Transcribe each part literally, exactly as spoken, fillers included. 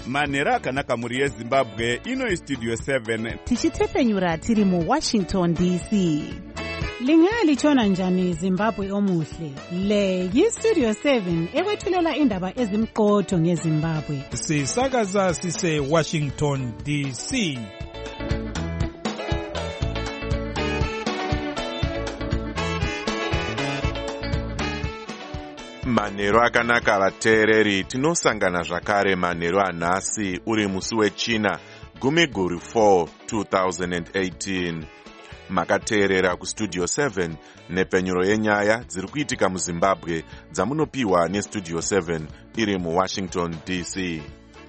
manhero akanaka mhuri yezimbabwe. Ino istudio seven tichitepfenyura tiri muwashington D C. Lingalitshona njani Zimbabwe omuhle? Le yistudio seven ekwethulela indaba ezimqotho ngeZimbabwe. Sisakaza sise Washington D C. Manhero akanaka vateereri, tinosangana zvakare manhero anhasi uri musi wechina gumi guru four two thousand eighteen. Makateerera kustudio seven nepfenyuro yenyaya dziri kuitika muZimbabwe dzamunopiwa nestudio seven iri muWashington D C.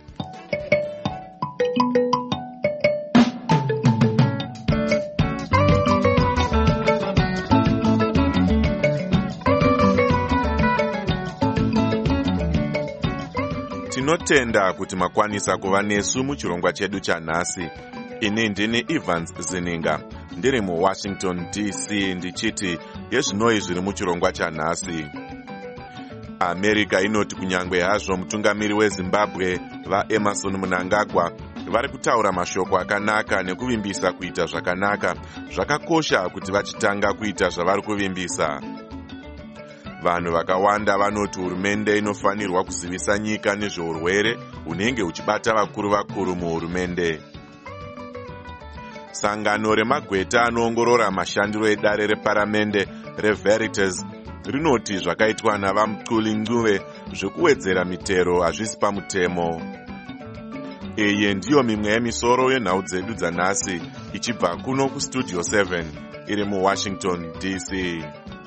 Tinotenda kuti makwanisa kuva nesu muchirongwa chedu chanhasi. Ini ndini Evans Zininga, ndiri muWashington D C ndichiti yezvinoi zviri muchirongwa chanhasi. America inoti kunyangwe hazvo mutungamiri weZimbabwe vaEmerson Mnangagwa vari kutaura mashoko akanaka nekuvimbisa kuita zvakanaka, zvakakosha kuti vachitanga kuita zvavari kuvimbisa. Vanhu vakawanda vanoti hurumende inofanirwa kuzivisa nyika nezveurwere hunenge huchibata vakuru vakuru muhurumende. Sangano remagweta anoongorora mashandiro edare reparamende reVeritas rinoti zvakaitwa navamutsulinguve zvekuwedzera mitero hazvisi pamutemo. Iyi ndiyo mimwe yemisoro yenhau dzedu dzanhasi ichibva kuno kustudio seven iri muWashington D C.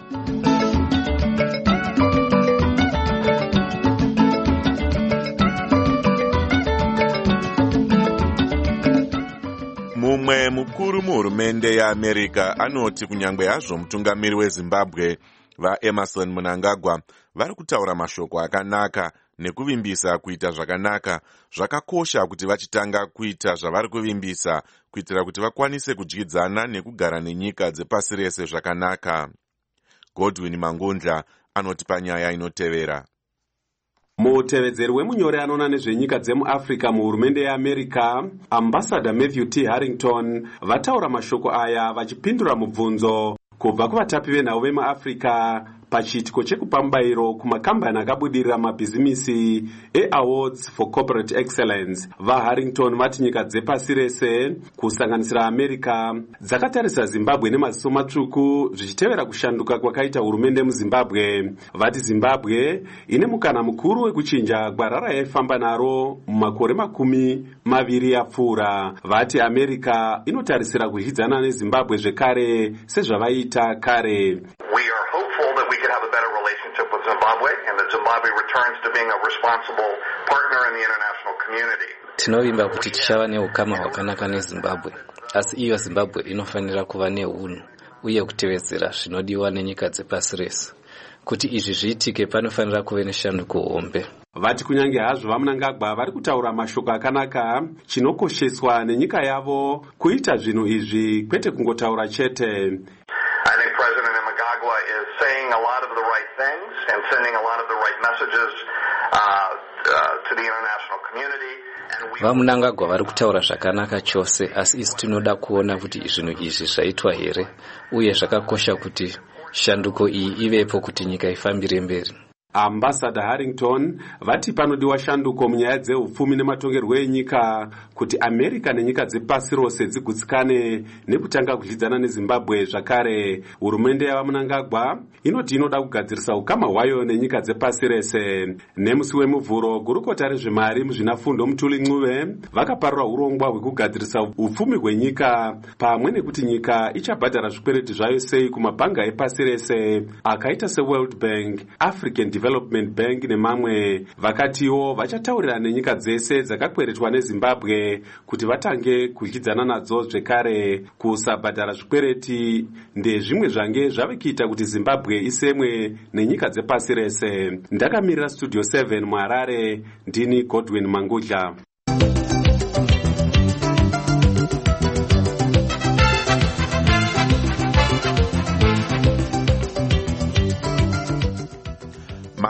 Mumwe mukuru muhurumende yaAmerica anoti kunyangwe hazvo mutungamiri weZimbabwe vaEmerson Mnangagwa vari kutaura mashoko akanaka nekuvimbisa kuita zvakanaka, zvakakosha kuti vachitanga kuita zvavari kuvimbisa kuitira kuti vakwanise kudyidzana nekugara nenyika dzepasi rese zvakanaka. Godwin Mangundla anoti panyaya inotevera. Mutevedzeri wemunyori anoona nezvenyika dzemuAfrica muhurumende yeAmerica, Ambassador Matthew T. Harrington, vataura mashoko aya vachipindura mubvunzo kubva kuvatapi venhau vemuAfrica pachiitiko chekupa mubayiro kumakambani akabudirira mabhizimisi eAwards for Corporate Excellence. VaHarrington vati nyika dzepasi rese kusanganisira America dzakatarisa Zimbabwe nemaziso matsvuku zvichitevera kushanduka kwakaita hurumende muZimbabwe. Vati Zimbabwe ine mukana mukuru wekuchinja gwarara yaifamba naro mumakore makumi maviri apfuura. Vati America inotarisira kudyidzana neZimbabwe zvekare sezvavaita kare. Zimbabwe, and that Zimbabwe returns to being a responsible partner in the international community. Tinovimba kuti tichava neukama hwakanaka neZimbabwe, asi iyo Zimbabwe inofanira kuva neunhu uye kutevedzera zvinodiwa nenyika dzepasi rese. Kuti izvi zviitike panofanira kuve neshanduko hombe. Vati kunyange hazvo vaMnangagwa vari kutaura mashoko akanaka, chinokosheswa nenyika yavo kuita zvinhu izvi kwete kungotaura chete. I think President Mnangagwa is saying a lot of the right things and sending a lot of the right messages uh, uh, to the international community. VaMnangagwa vari kutaura zvakanaka chose, asi isi tinoda kuona kuti zvinhu izvi zvaitwa here, uye zvakakosha kuti shanduko iyi ivepo kuti nyika ifambire mberi. Ambassador Harrington vati panodiwa shanduko munyaya dzeupfumi nematongerwo enyika kuti America nenyika dzepasi rose dzigutsikane nekutanga kudyidzana neZimbabwe zvakare. Hurumende yavaMnangagwa inoti inoda kugadzirisa ukama hwayo nenyika dzepasi rese. Nemusi wemuvhuro, gurukota rezvemari muzvinafundo Mutsulinguve vakaparura urongwa hwekugadzirisa upfumi hwenyika pamwe nekuti nyika ichabhadhara zvikwereti zvayo sei kumabhanga epasi rese akaita seWorld Bank, African Development Bank nemamwe. Vakatiwo vachataurira nenyika dzese dzakakweretwa neZimbabwe kuti vatange kudyidzana nadzo zvekare. Kusabhadhara zvikwereti ndezvimwe zvange zvave kuita kuti Zimbabwe isemwe nenyika dzepasi rese. Ndakamirira Studio seven muHarare, ndini Godwin Mangudla.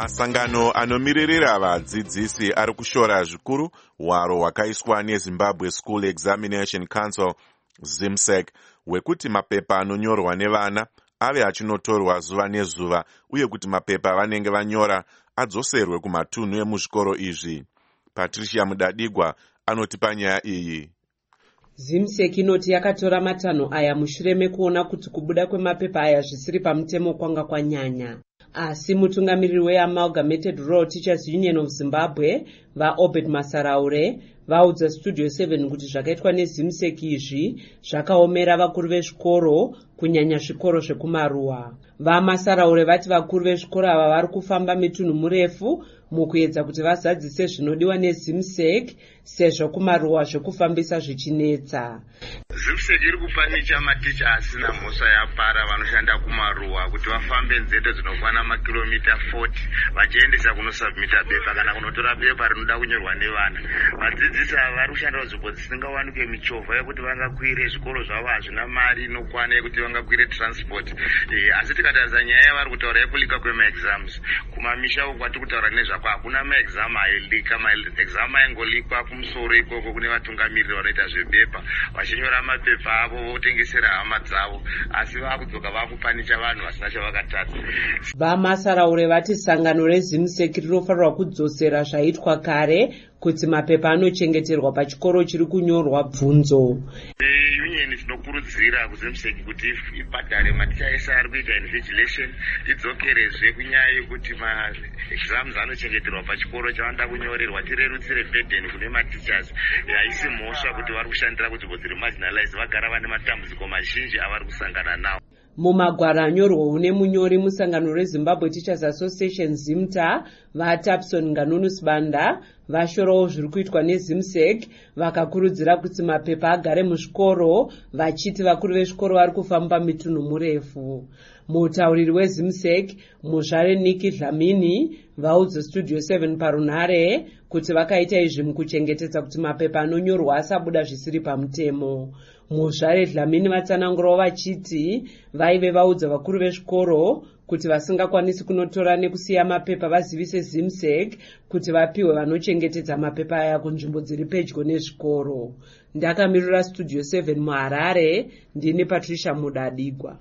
Masangano anomiririra vadzidzisi ari kushora zvikuru hwaro hwakaiswa neZimbabwe School Examination Council ZIMSEC hwekuti mapepa anonyorwa nevana ave achinotorwa zuva nezuva uye kuti mapepa avanenge vanyora adzoserwe kumatunhu emuzvikoro izvi. Patricia Mudadigwa anoti panyaya iyi. ZIMSEC inoti yakatora matanho aya mushure mekuona kuti kubuda kwemapepa aya zvisiri pamutemo kwanga kwanyanya. Asi mutungamiriri weAmalgamated Rural Teachers Union of Zimbabwe vaObed Masaraure vaudza Studio seven kuti zvakaitwa neZIMSEC izvi zvakaomera vakuru vezvikoro kunyanya zvikoro zvekumaruwa. VaMasaraure vati vakuru vezvikoro ava vari kufamba mitunhu murefu mukuedza kuti vazadzise zvinodiwa neZIMSEC sezvo kumaruwa zvekufambisa zvichinetsa. ZIMSEC iri kupanicha maticha asina mhosva yapara vanoshanda kumaruwa kuti vafambe nzendo dzinokwana makilomita forty vachiendesa kunosubmita bepa kana kunotora bepa rinoda kunyorwa nevana. Vadzidzisi ava vari kushanda nzvimbo dzisingawanikwe michovha yekuti vangakwire zvikoro zvavo hazvina mari inokwana yekuti vangakwire transport. E, asi tikatarisa nyaya yavari kutaura yekulika kwemaexams kumamisha uku kwatiri kutaura nezvako hakuna maexam ailika. Maexam aingolikwa kumusoro ikoko kune vatungamiriri vanoita zvebepa vachinyora mapepa avo votengesera hama dzavo, asi vakudzoka vakupanicha vanhu vasina chavakatadza. VaMasaraure vati sangano reZIMSEC rinofanirwa kudzosera zvaitwa kare kuti mapepa anochengeterwa pachikoro chiri kunyorwa bvunzo. Union tinokurudzira kuZIMSEC kuti ibhadhare maticha ese ari kuita invigilation idzokerezve kunyaya yekuti maexams anochengeterwa pachikoro chavanoda kunyorerwa. Tirerutsire burden kune matichers. Haisi mhosva kuti vari kushandira kuti bvudzi remarginalize vagara vane matambudziko mazhinji avari kusangana nawo. Mumagwaro anyorwa une munyori musangano reZimbabwe Teachers Association ZIMTA vaTapson Nganunus Banda vashorawo zviri kuitwa neZIMSEC vakakurudzira kuti mapepa agare muzvikoro vachiti vakuru vezvikoro vari kufamba mitunhu murefu. Mutauriri weZIMSEC Muzvare Niki Dlamini vaudza Studio seven parunhare kuti vakaita izvi mukuchengetedza kuti mapepa anonyorwa asabuda zvisiri pamutemo. Muzvare Dlamini vatsanangurawo vachiti vaive vaudza vakuru vezvikoro kuti vasingakwanisi kunotora nekusiya mapepa vazivise ZIMSEC kuti vapiwe vanochengetedza mapepa aya kunzvimbo dziri pedyo nezvikoro. Ndakamirira Studio seven muHarare, ndini Patricia Mudadigwa.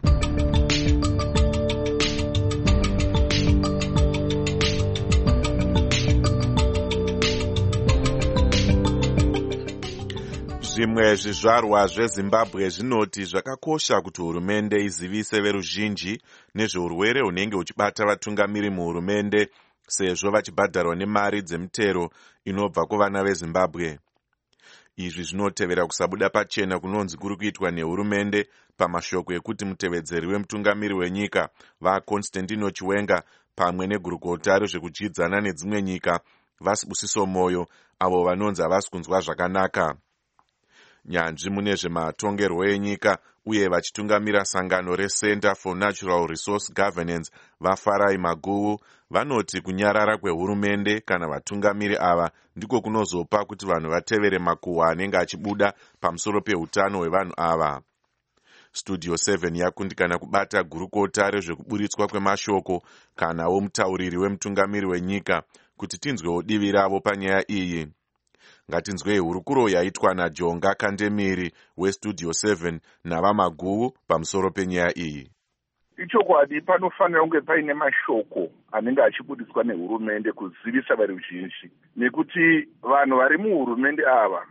Zvimwe zvizvarwa zveZimbabwe zvinoti zvakakosha kuti hurumende izivise veruzhinji nezveurwere hunenge huchibata vatungamiri muhurumende sezvo vachibhadharwa nemari dzemutero inobva kuvana veZimbabwe. Izvi zvinotevera kusabuda pachena kunonzi kuri kuitwa nehurumende pamashoko ekuti mutevedzeri wemutungamiri wenyika vaConstantino Chiwenga pamwe negurukota rezvekuchidzana nedzimwe nyika vaSibusiso Moyo avo vanonzi havasi kunzwa zvakanaka. Nyanzvi mune zvematongerwo enyika uye vachitungamira sangano reCenter for Natural Resource Governance vaFarai Maguvu vanoti kunyarara kwehurumende kana vatungamiri ava ndiko kunozopa kuti vanhu vatevere makuhwa anenge achibuda pamusoro pehutano hwevanhu ava. Studio seven yakundikana kubata gurukota rezvekuburitswa kwemashoko kanawo mutauriri wemutungamiri wenyika kuti tinzwewo divi ravo panyaya iyi. Ngatinzwei hurukuro yaitwa naJonga Kandemiri weStudio seven navaMaguvu pamusoro penyaya iyi. Ichokwadi panofanira kunge paine mashoko anenge achibudiswa nehurumende kuzivisa veruzhinji, nekuti vanhu vari muhurumende ava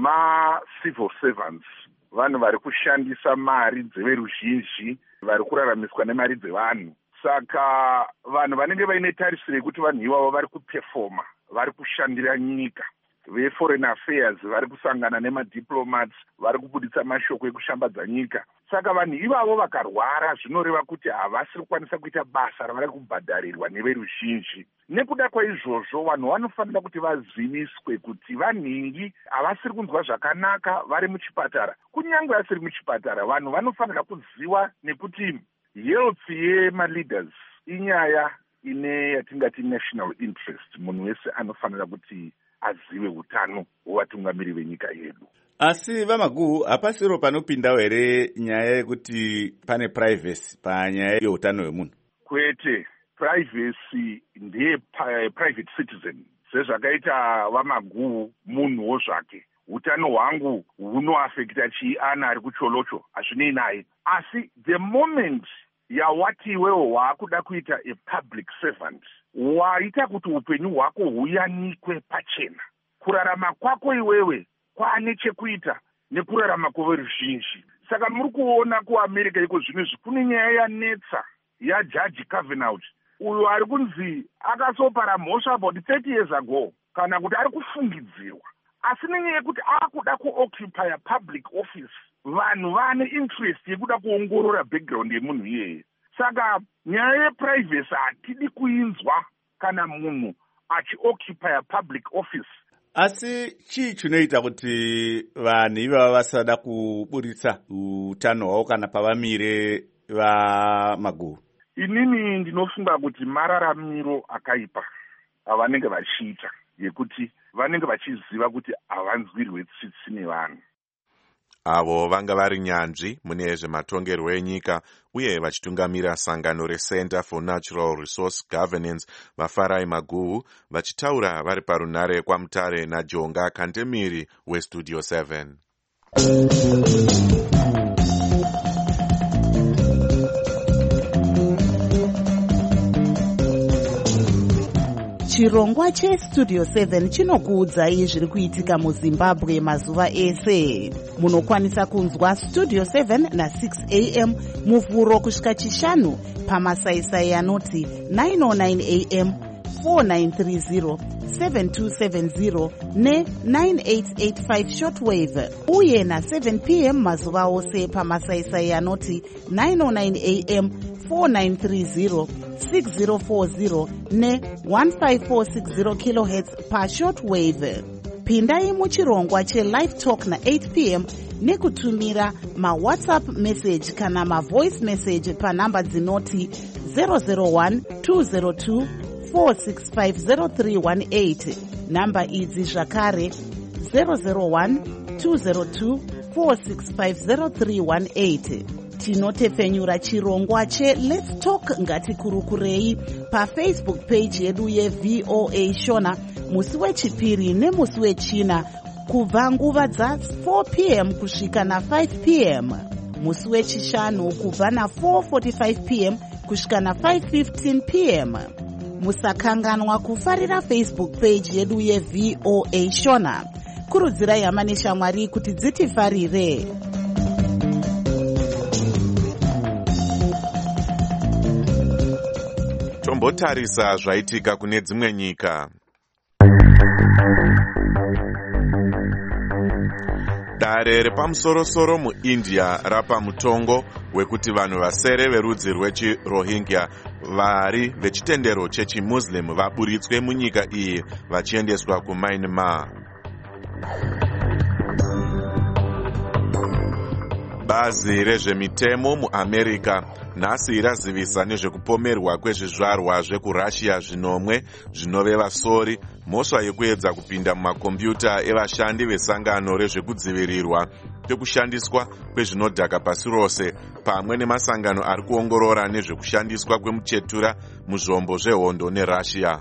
ma-civil servants, vanhu vari kushandisa mari dzeveruzhinji, vari kuraramiswa nemari dzevanhu. Saka vanhu vanenge vaine tarisiro yekuti vanhu ivavo vari kupefoma, vari kushandira nyika. VeForeign Affairs vari kusangana nemadiplomats vari kubuditsa mashoko ekushambadza nyika. Saka vanhu ivavo vakarwara zvinoreva kuti havasi kukwanisa kuita basa ravari kubhadharirwa neveruzhinji. Nekuda kwaizvozvo vanhu vanofanira kuti vaziviswe kuti vanhingi havasiri kunzwa zvakanaka vari muchipatara. Kunyange vasiri muchipatara vanhu vanofanira kuziva nekuti health yemaleaders inyaya ine yatingati national interest. Munhu wese anofanira kuti azive hutano hwevatungamiri venyika yedu. Asi vaMaguvu, hapasiro panopindawo here nyaya yekuti pane privacy panyaya yeutano hwemunhu? Kwete, privacy ndeye private citizen sezvakaita vamaguu munhuwo zvake. Utano hwangu hunoafekta chii ana ari kucholocho hazvinei naye. Asi the moment yawati iwewo waakuda kuita a public servant, waita kuti upenyu hwako huyanikwe pachena. Kurarama kwako iwewe kwaane chekuita nekurarama kweveruzhinji. Saka muri kuona kuAmerica iko zvino izvi kune nyaya yanetsa yaJaji Kavanaugh uyo ari kunzi akasopara mhosva about thirty years ago kana kuti ari kufungidzirwa. Asi nenyaya yekuti akuda kuoccupy a public office, vanhu vane interest yekuda kuongorora background yemunhu iyeye. Saka nyaya yeprivacy hatidi kuinzwa kana munhu achioccupy a public office. Asi chii chinoita kuti vanhu ivava vasada kuburitsa utano hwavo kana pavamire vamaguu? Inini ndinofunga kuti mararamiro akaipa avanenge vachiita, yekuti vanenge vachiziva kuti havanzwirwe tsitsi nevanhu. Avo vanga vari nyanzvi mune zvematongerwo enyika uye vachitungamira sangano reCenter for Natural Resource Governance vaFarai Maguhu vachitaura vari parunare kwaMutare naJonga Kantemiri weStudio seven. Chirongwa cheStudio seven chinokuudzai zviri kuitika muZimbabwe mazuva ese. Munokwanisa kunzwa Studio seven na six a m muvhuro kusvika chishanu pamasaisai anoti nine oh nine a m, four nine three zero, seven two seven zero ne nine eight eight five shortwave uye na seven p m mazuva ose pamasaisai anoti nine oh nine a m, four nine three zero, six zero four zero ne one five four six zero kilohertz pa shortwave. Pindai muchirongwa cheLive Talk na eight p m nekutumira mawhatsapp message kana mavoice message panhamba dzinoti zero zero one two zero two four six five zero three one eight. Namba idzi zvakare zero zero one two zero two four six five zero three one eight. Tinotepfenyura chirongwa che Let's Talk ngatikurukurei paFacebook page yedu yeV O A Shona musi wechipiri nemusi wechina kubva nguva dza four p m kusvika na five p m, musi wechishanu kubva na four forty-five p m kusvika na five fifteen p m. Musakanganwa kufarira Facebook page yedu yeV O A Shona. Kurudzirai hama neshamwari kuti dzitifarire. Tombotarisa zvaitika kune dzimwe nyika. Dare repamusorosoro muIndia rapa mutongo wekuti vanhu vasere verudzi rwechiRohingya vari vechitendero chechiMuslim vaburitswe munyika iyi vachiendeswa kuMyanmar. Bazi rezvemitemo muAmerica nhasi razivisa nezvekupomerwa kwezvizvarwa zvekuRussia zvinomwe zvinoveva sori mhosva yekuedza kupinda mumakombiyuta evashandi vesangano rezvekudzivirirwa kwekushandiswa kwezvinodhaka pasi rose pamwe nemasangano ari kuongorora nezvekushandiswa kwemuchetura muzvombo zvehondo neRussia.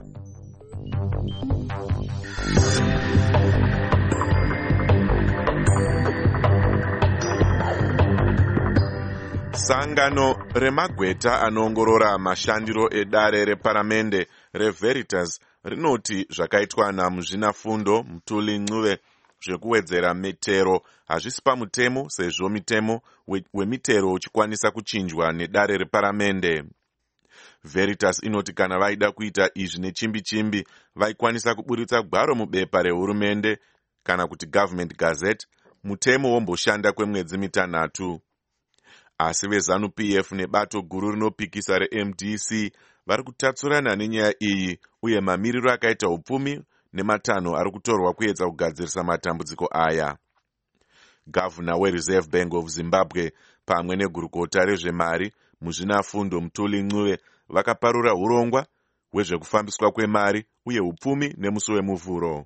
Sangano remagweta anoongorora mashandiro edare reparamende reVeritas rinoti zvakaitwa namuzvinafundo Mutuli Ncube zvekuwedzera mitero hazvisi pamutemo sezvo mitemo wemitero uchikwanisa kuchinjwa nedare reparamende. Veritas inoti kana vaida kuita izvi nechimbi chimbi vaikwanisa kuburitsa gwaro mubepa rehurumende kana kuti Government Gazette mutemo womboshanda kwemwedzi mitanhatu. Asi vezanu P F nebato guru rinopikisa reM D C vari kutatsurana nenyaya iyi uye mamiriro akaita upfumi nematanho ari kutorwa kuedza kugadzirisa matambudziko aya. Gavana weReserve Bank of Zimbabwe pamwe negurukota rezvemari muzvinafundo Mutuli Ncube vakaparura urongwa hwezvekufambiswa kwemari uye upfumi nemusi wemuvhuro.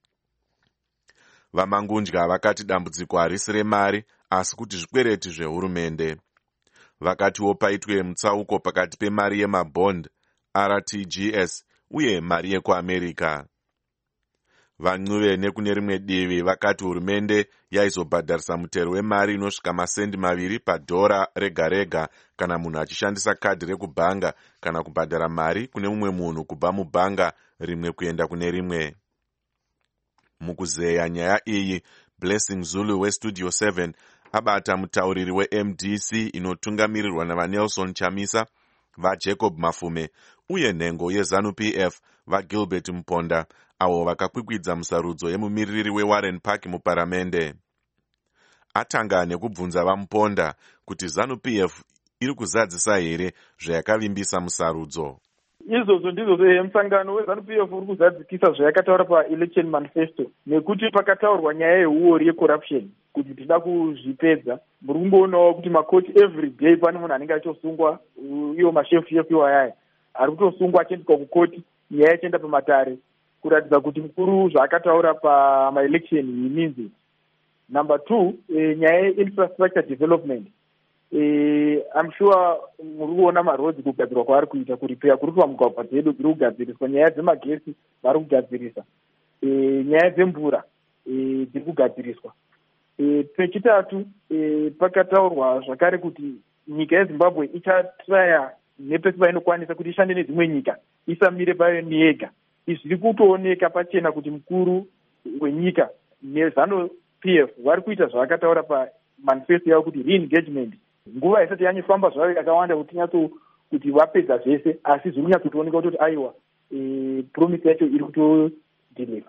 Vamangundya vakati dambudziko harisi remari asi kuti zvikwereti zvehurumende. Vakatiwo paitwe mutsauko pakati pemari yemabond R T G S uye mari yekuamerica. Vancuve nekune rimwe divi vakati hurumende yaizobhadharisa mutero wemari inosvika masendi maviri padhora rega rega kana munhu achishandisa kadhi rekubhanga kana kubhadhara mari kune mumwe munhu kubva mubhanga rimwe kuenda kune rimwe. Mukuzeya nyaya iyi, Blessing Zulu weStudio seven abata mutauriri weM D C inotungamirirwa navaNelson Chamisa, vaJacob Mafume uye nhengo yeZANU P F vaGilbert Mponda, avo vakakwikwidza musarudzo yemumiriri weWarren Park muparamende. Atanga nekubvunza vaMponda kuti ZANU P F iri kuzadzisa here zvayakavimbisa musarudzo. Izvozvo ndizvo zvemusangano weZANU P F uri kuzadzikisa zvayakataura paelection manifesto, nekuti pakataurwa nyaya yehuori yecorruption kuti tida kuzvipedza. Muri kumboonawo kuti makoti every day pane munhu anenge achosungwa, iwo mashefu shefu iwayaya ari kutosungwa achiendeswa kukoti, nyaya ichienda pamatare, kuratidza kuti mukuru zvaakataura pamaelection iminzi. Number two, e, nyaya yeinfrastructure development. Eh, I'm sure muri kuona marodzi kugadzirwa kwaari kuita, kuripeya kuri kuva mugwagwa dzedu dziri kugadziriswa, nyaya dzemagesi vari kugadzirisa, eh, nyaya dzemvura eh, dziri kugadziriswa. Eh, pechitatu, eh, pakataurwa zvakare kuti nyika yeZimbabwe ichatraya nepesi painokwanisa kuti ishande nedzimwe nyika, isamire payo niyega. Izvi zviri kutooneka pachena kuti mukuru wenyika neZANU P F vari kuita zvavakataura pamanifesto yavo kuti re-engagement. Nguva isati yanyifamba zvayo yakawanda kuti nyatso kuti vapedza zvese, asi zviri kunyatsotooneka kuti aiwa e, promise yacho iri kutodeliver.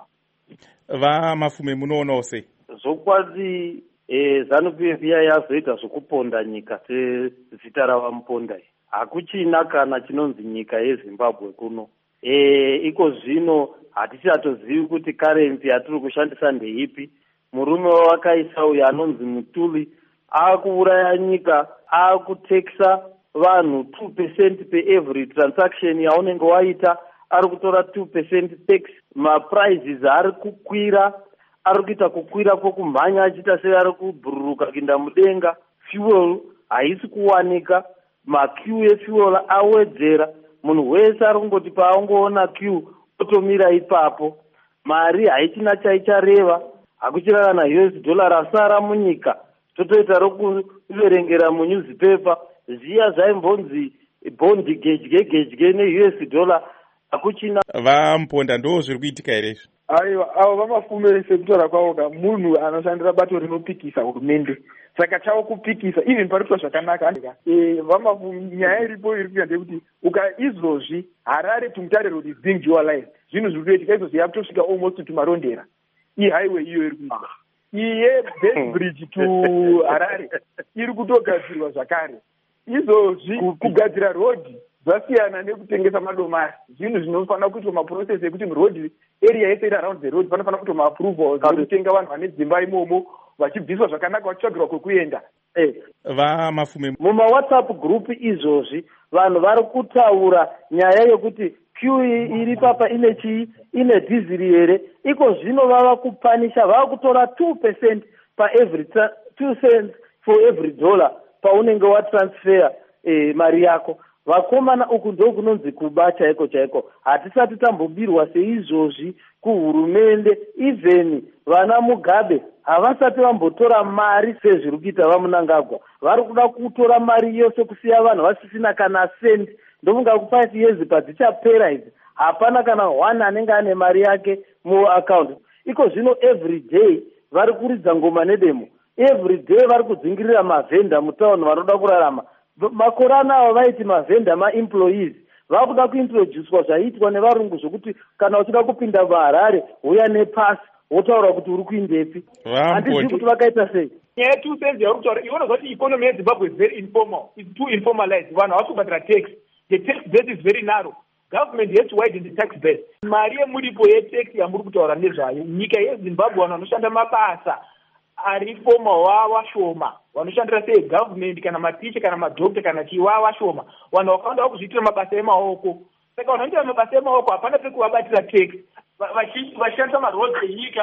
VaMafume munoonawo sei? Zvokwadi e, ZANU P F iya yazoita zvokuponda nyika sezita ravaMuponda. Hakuchina kana chinonzi nyika yeZimbabwe kuno. E, iko zvino hatichatozivi kuti karenzi yatiri kushandisa ndeipi. Murume wakaisa uyo anonzi Mutuli akuuraya nyika, akuteksa vanhu two percent pe every transaction yaunenge waita, ari kutora two percent tax. Maprizes ari kukwira, ari kuita kukwira kwokumhanya achiita sei ari kubhururuka kuinda mudenga. Fuel haisi kuwanika, maqueue efuel awedzera. Munhu wese ari kungoti paangoona queue otomira ipapo. Mari haichina chaichareva, hakuchina kana U S dollar rasara munyika. Totoita rokuverengera munewspaper ziya zvaimbonzi bondi gedye gedye ne-U S dollar, hakuchina. VaMponda ndo zviri kuitika here izvi? Aiwa, avo vamafumere sekutaura kwavo ka munhu anoshandira bato rinopikisa hurumende, saka chavo kupikisa even parikuitwa zvakanaka. E, vamafume nyaya iripo iri kuita ndekuti uka izvozvi Harare Tumutare road is being dualized. Zvinhu zviri kuitika izvozvi yakutosvika almost tumarondera. I-highway iyo iri kuita. Iye Best Bridge to Harare iri kutogadzirwa zvakare. Izvozvi kugadzira road zvasiyana nekutengesa madomasi. Zvinhu zvinofanira kuitwa maprocess ekuti road area yese iri around the road panofanira kuitwa maapproval zvekutenga vanhu vane dzimba imomo vachibviswa zvakanaka vachitsvagirwa kwekuenda. Eh, VaMafume muma WhatsApp group izvozvi vanhu vari kutaura nyaya yokuti queue iri papa ine chii, ine diesel here. Iko zvino vava kupanisha, vava kutora two percent pa every two cents for every dollar paunenge wa transfer eh, mari yako. Vakomana uku ndo kunonzi kuba chaiko chaiko. Hatisati tambobirwa seizvozvi kuhurumende. Even vana Mugabe havasati vambotora mari sezviri kuita vaMunangagwa. Vari kuda kutora mari yose kusiya vanhu vasisina kana sendi. Ndomunga ku five years padzichapera idzi hapana kana one anenge ane mari yake mu account. Iko zvino every day vari kuridza ngoma nedemo. Every day vari kudzingirira mavhenda mutauni vanoda kurarama. Makorana avo vaiti mavhenda ma-employees vakuda kuintroducewa zvaiitwa nevarungu zvokuti kana uchida kupinda muHarare uya nepasi wotaura kuti uri kuindepi. Handizvi kuti vakaita sei. Nyaya two cents yauri kutaura iona zoti economy yeZimbabwe is very informal, it's too informalized. Vanhu havasi kubhadhara tax. The tax base is very narrow. Government has to widen the tax base. Mari yemuripo yetax yamuri kutaura nezvayo, nyika yeZimbabwe vanhu vanoshanda mabasa ari formal washoma, vanoshandira sei government kana maticha kana madhokta kana chiwa washoma, vanhu vakawanda vakuzviitira mabasa emaoko. Saka vanhu vanoita mabasa emaoko hapana pekuvabatira tax, vachishandisa maroads enyika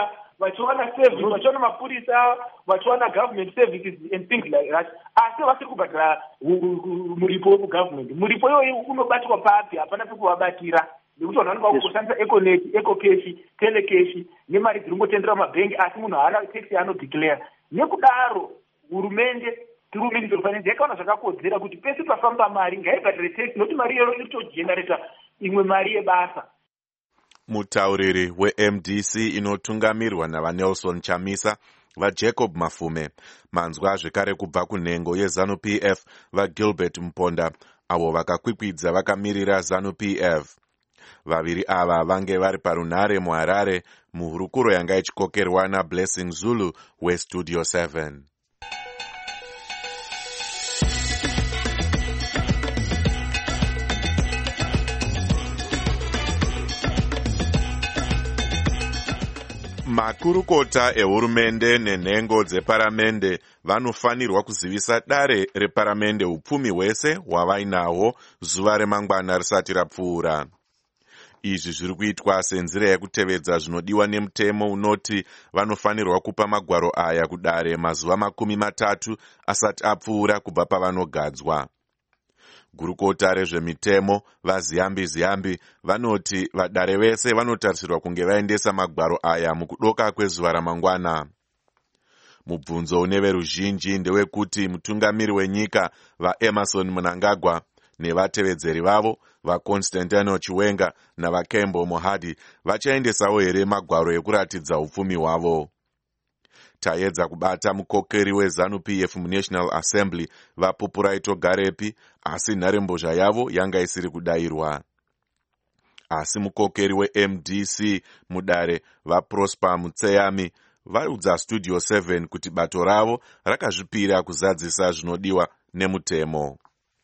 vachiwana service vachiwana mapurisa vachiwana government services and things like that, asi vasiri kubhadhara muripo wekugovernment. Muripo iyoyo unobatwa papi? Hapana pekuvabatira, nekuti vanhu vanenge vakushandisa econet, ecocash, telecash nemari dziri ngotendera mabhengi, asi munhu haana tax yaanodeclare. Nekudaro hurumende through Ministry of Finance yakaona zvakakodzera kuti pese pafamba mari ngaibhadhare tax, nokuti mari iyoyo iri kutogenerator imwe mari yebasa. Mutauriri we-M D C inotungamirwa navaNelson Chamisa, vaJacob Mafume, manzwa zvekare kubva kunhengo yeZanu-P F vaGilbert Mponda, avo vakakwikwidza vakamirira ZANU-P F. Vaviri ava vange vari parunhare muHarare muhurukuro yanga ichikokerwa naBlessing Zulu weStudio seven. Makurukota ehurumende nenhengo dzeparamende vanofanirwa kuzivisa dare reparamende upfumi hwese hwavainahwo zuva remangwana risati rapfuura. Izvi zviri kuitwa senzira yekutevedza zvinodiwa nemutemo unoti vanofanirwa kupa magwaro aya kudare mazuva makumi matatu asati apfuura kubva pavanogadzwa. Gurukota rezvemitemo vaZiyambi Ziyambi vanoti vadare vese vanotarisirwa kunge vaendesa magwaro aya mukudoka kwezuva ramangwana. Mubvunzo une veruzhinji ndewekuti mutungamiri wenyika vaEmerson Mnangagwa nevatevedzeri vavo vaConstantino Chiwenga navaKembo Mohadi vachaendesawo here magwaro ekuratidza upfumi hwavo. Taedza kubata mukokeri weZanu-P F muNational Assembly vaPupuraito Garepi, asi nharembozha yavo yanga isiri kudayirwa. Asi mukokeri weM D C mudare vaProsper Mutseyami vaudza Studio seven kuti bato ravo rakazvipira kuzadzisa zvinodiwa nemutemo.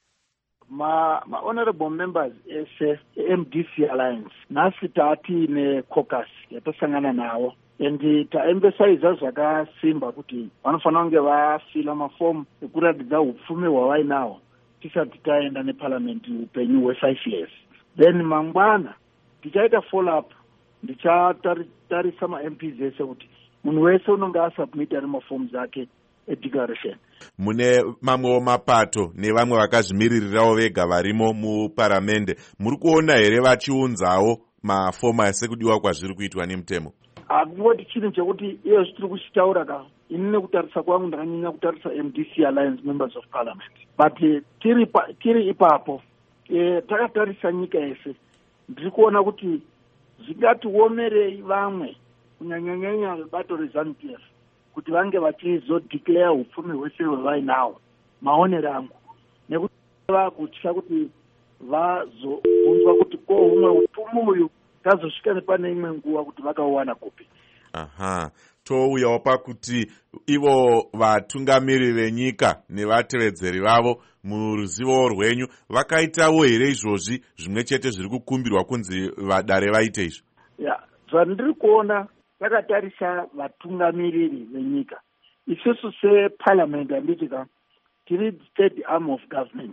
Ma, ma honorable members ese M D C Alliance nasi tati ne caucus yatasangana nawo and taemphasize zvakasimba kuti vanofanira kunge vafila mafomu ekuratidza upfumi hwavainawo tisati taenda neparliament upenyu hwe-five years. Then mangwana tichaita follow up, ndichatarisa ma-M Ps ese kuti munhu wese unonge asubmita nemafomu dzake edeclaration. Mune mamwewo mapato nevamwe vakazvimiririrawo vega varimo muparamende, muri kuona here vachiunzawo mafomu asekudiwa kwazviri kuitwa nemutemo? Hakungoti chinhu chekuti iyo zvitiri kuchitaura ka ini nekutarisa kwangu ndakanyanya kutarisa M D C Alliance members of parliament, but tiri tiri ipapo e, takatarisa nyika yese ndiri kuona kuti zvingatiomerei vamwe kunyanyanyanya vebato reZanu-P F kuti vange vachizodeclare upfumi hwese hwavainawo. Maonero angu nekuti vakutya kuti vazobvunzwa kuti ko humwe upfumi uyu tazosvika nepane imwe nguva kuti vakauwana kupi. Aha, touyawo pakuti ivo vatungamiri venyika nevatevedzeri vavo muruzivo rwenyu vakaitawo here izvozvi zvimwe chete zviri kukumbirwa kunzi vadare vaite izvo? Ya, zvandiri kuona takatarisa vatungamiriri venyika, isusu separliament handitika tiri state arm of government.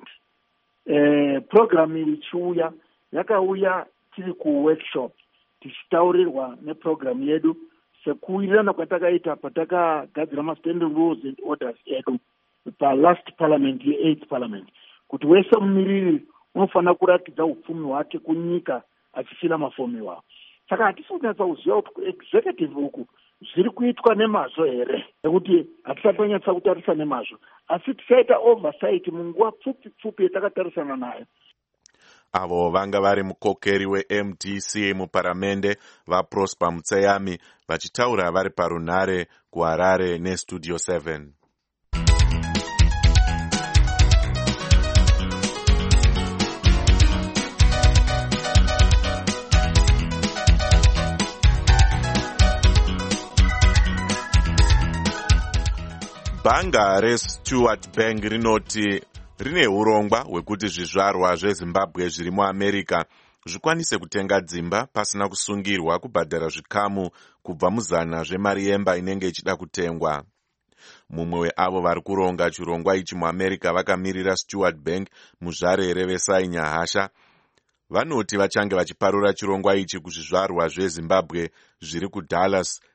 Eh, program iri chiuya yakauya tiri kuworkshop tichitaurirwa neprogram yedu sekuwirirana kwatakaita patakagadzira ma-standing rules and orders edu palast parliament ye-eighth parliament kuti wese mumiriri unofanira kuratidza upfumi hwake kunyika achifila mafomu iwawo. Saka hatisi kunyatsa kuziva kuti kuexecutive uku zviri kuitwa nemazvo here, nekuti hatisati tanyatsa kutarisa nemazvo, asi tisaita oversight munguva pfupi pfupi yatakatarisana nayo. Avo vanga vari mukokeri weM D C muparamende vaProsper Mutseyami vachitaura vari parunhare kuHarare neStudio seven. Bhanga reStuart Bank rinoti rine urongwa hwekuti zvizvarwa zveZimbabwe zviri muAmerica zvikwanise kutenga dzimba pasina kusungirwa kubhadhara zvikamu kubva muzana zvemari yemba inenge ichida kutengwa. Mumwe weavo vari kuronga chirongwa ichi muAmerica vakamirira Stuart Bank muzvarere veSai Hasha vanoti vachange vachiparura chirongwa ichi kuzvizvarwa zveZimbabwe zviri kuDallas,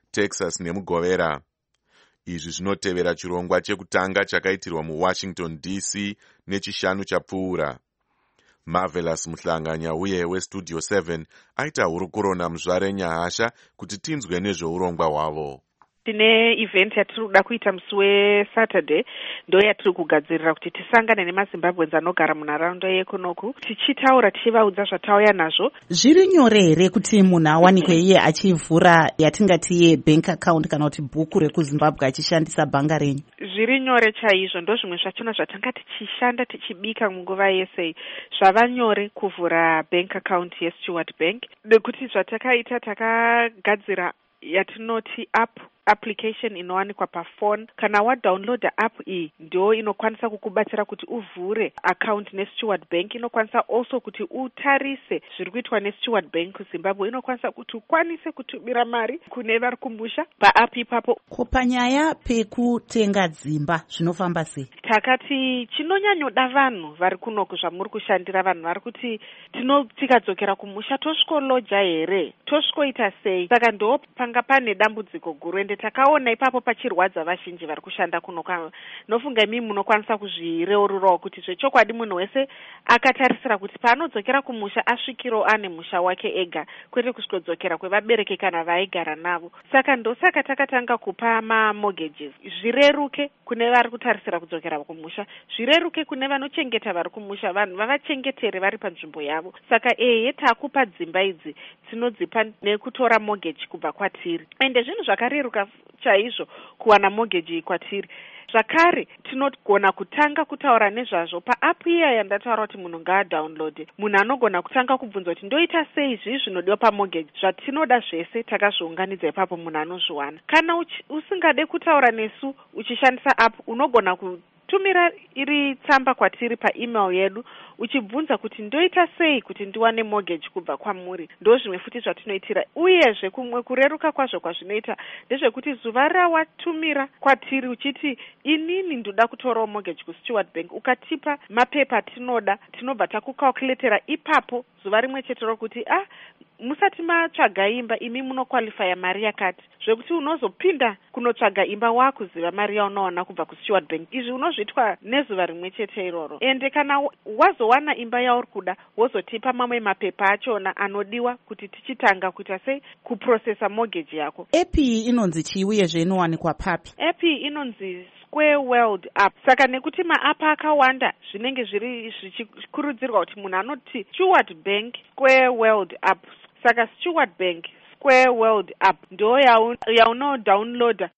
texas nemugovera. Izvi zvinotevera chirongwa chekutanga chakaitirwa muwashington D C nechishanu chapfuura. Marvelous Muhlanganya uye westudio seven aita hurukuro naMuzvare Nyahasha kuti tinzwe nezveurongwa hwavo. Tine event yatiri kuda kuita musi weSaturday ndo yatiri kugadzirira kuti tisangane nemaZimbabweans anogara munharaunda yekonoku tichitaura tichivaudza zvatauya nazvo. Zviri nyore here kuti munhu awanikwe iye achivhura yatingati yebank account kana kuti bhuku rekuZimbabwe achishandisa bhanga renyu? Zviri nyore chaizvo, ndo zvimwe zvachona zvatanga tichishanda tichibika munguva yese. Zvava nyore kuvhura bank account yeStewart Bank nekuti zvatakaita takagadzira yatinoti app application inowanikwa pafone. Kana wadownloada app iyi ndio inokwanisa kukubatsira kuti uvhure account neStewart Bank. Inokwanisa also kuti utarise zviri kuitwa neStewart Bank kuZimbabwe. Inokwanisa kuti ukwanise kutumira mari kune vari kumusha paapp ipapo. Ko panyaya pekutenga dzimba zvinofamba sei? Takati chinonyanyoda vanhu vari kunoku zvamuri kushandira vanhu vari kuti tino tikadzokera kumusha tosvikoloja here, tosvikoita sei. Saka ndo panga pane dambudziko guru ende takaona ipapo pachirwadza vazhinji vari kushanda kuno. Nofunga imi munokwanisa kuzvireururawo kuti zvechokwadi munhu wese akatarisira kuti paanodzokera kumusha asvikiro ane musha wake ega kwete kusvikodzokera kwevabereki kana vaigara navo. Saka ndosaka takatanga kupa mamortgages zvireruke kune vari kutarisira kudzokera kumusha, zvireruke kune vanochengeta vari kumusha, vanhu vavachengetere vari panzvimbo yavo. Saka ehe takupa dzimba idzi tinodzipa nekutora mortgage kubva kwatiri ende zvinhu zvakareruka chaizvo kuwana mortgage kwatiri. Zvakare tinogona kutanga kutaura nezvazvo paapp iya yandataura kuti munhu ngaadownloade. Munhu anogona kutanga kubvunza kuti ndoita sei izvi zvinodiwa pamortgage. Zvatinoda zvese takazviunganidza ipapo munhu anozviwana. Kana usingade kutaura nesu uchishandisa app unogona ku tumira iri tsamba kwatiri paemail yedu uchibvunza kuti ndoita sei kuti ndiwane mortgage kubva kwamuri. Ndo zvimwe futi zvatinoitira. Uyezve kumwe kureruka kwazvo kwazvinoita ndezvekuti zuva rawatumira kwatiri uchiti inini ndoda kutorawo mortgage kuStewart Bank ukatipa mapepa tinoda, tinobva takukalkuletera ipapo zuva rimwe chete rokuti ah musati matsvaga imba imi munokwalifya mari yakati, zvekuti unozopinda kunotsvaga imba wakuziva mari yaunowana kubva kuStewart Bank. Izvi unozvitwa nezuva rimwe chete iroro. Ende kana wazowana imba yauri kuda wozotipa mamwe mapepa achona anodiwa kuti tichitanga kuita sei kuprocessa mortgage yako. App iyi inonzi chii uyezve inowanikwa papi? App iyi inonzi Square World app. Saka nekuti maapa akawanda zvinenge zviri zvichikurudzirwa kuti munhu anoti Stewart Bank Square World app. Saka Stewart Bank Square World app ndo yauno downloada.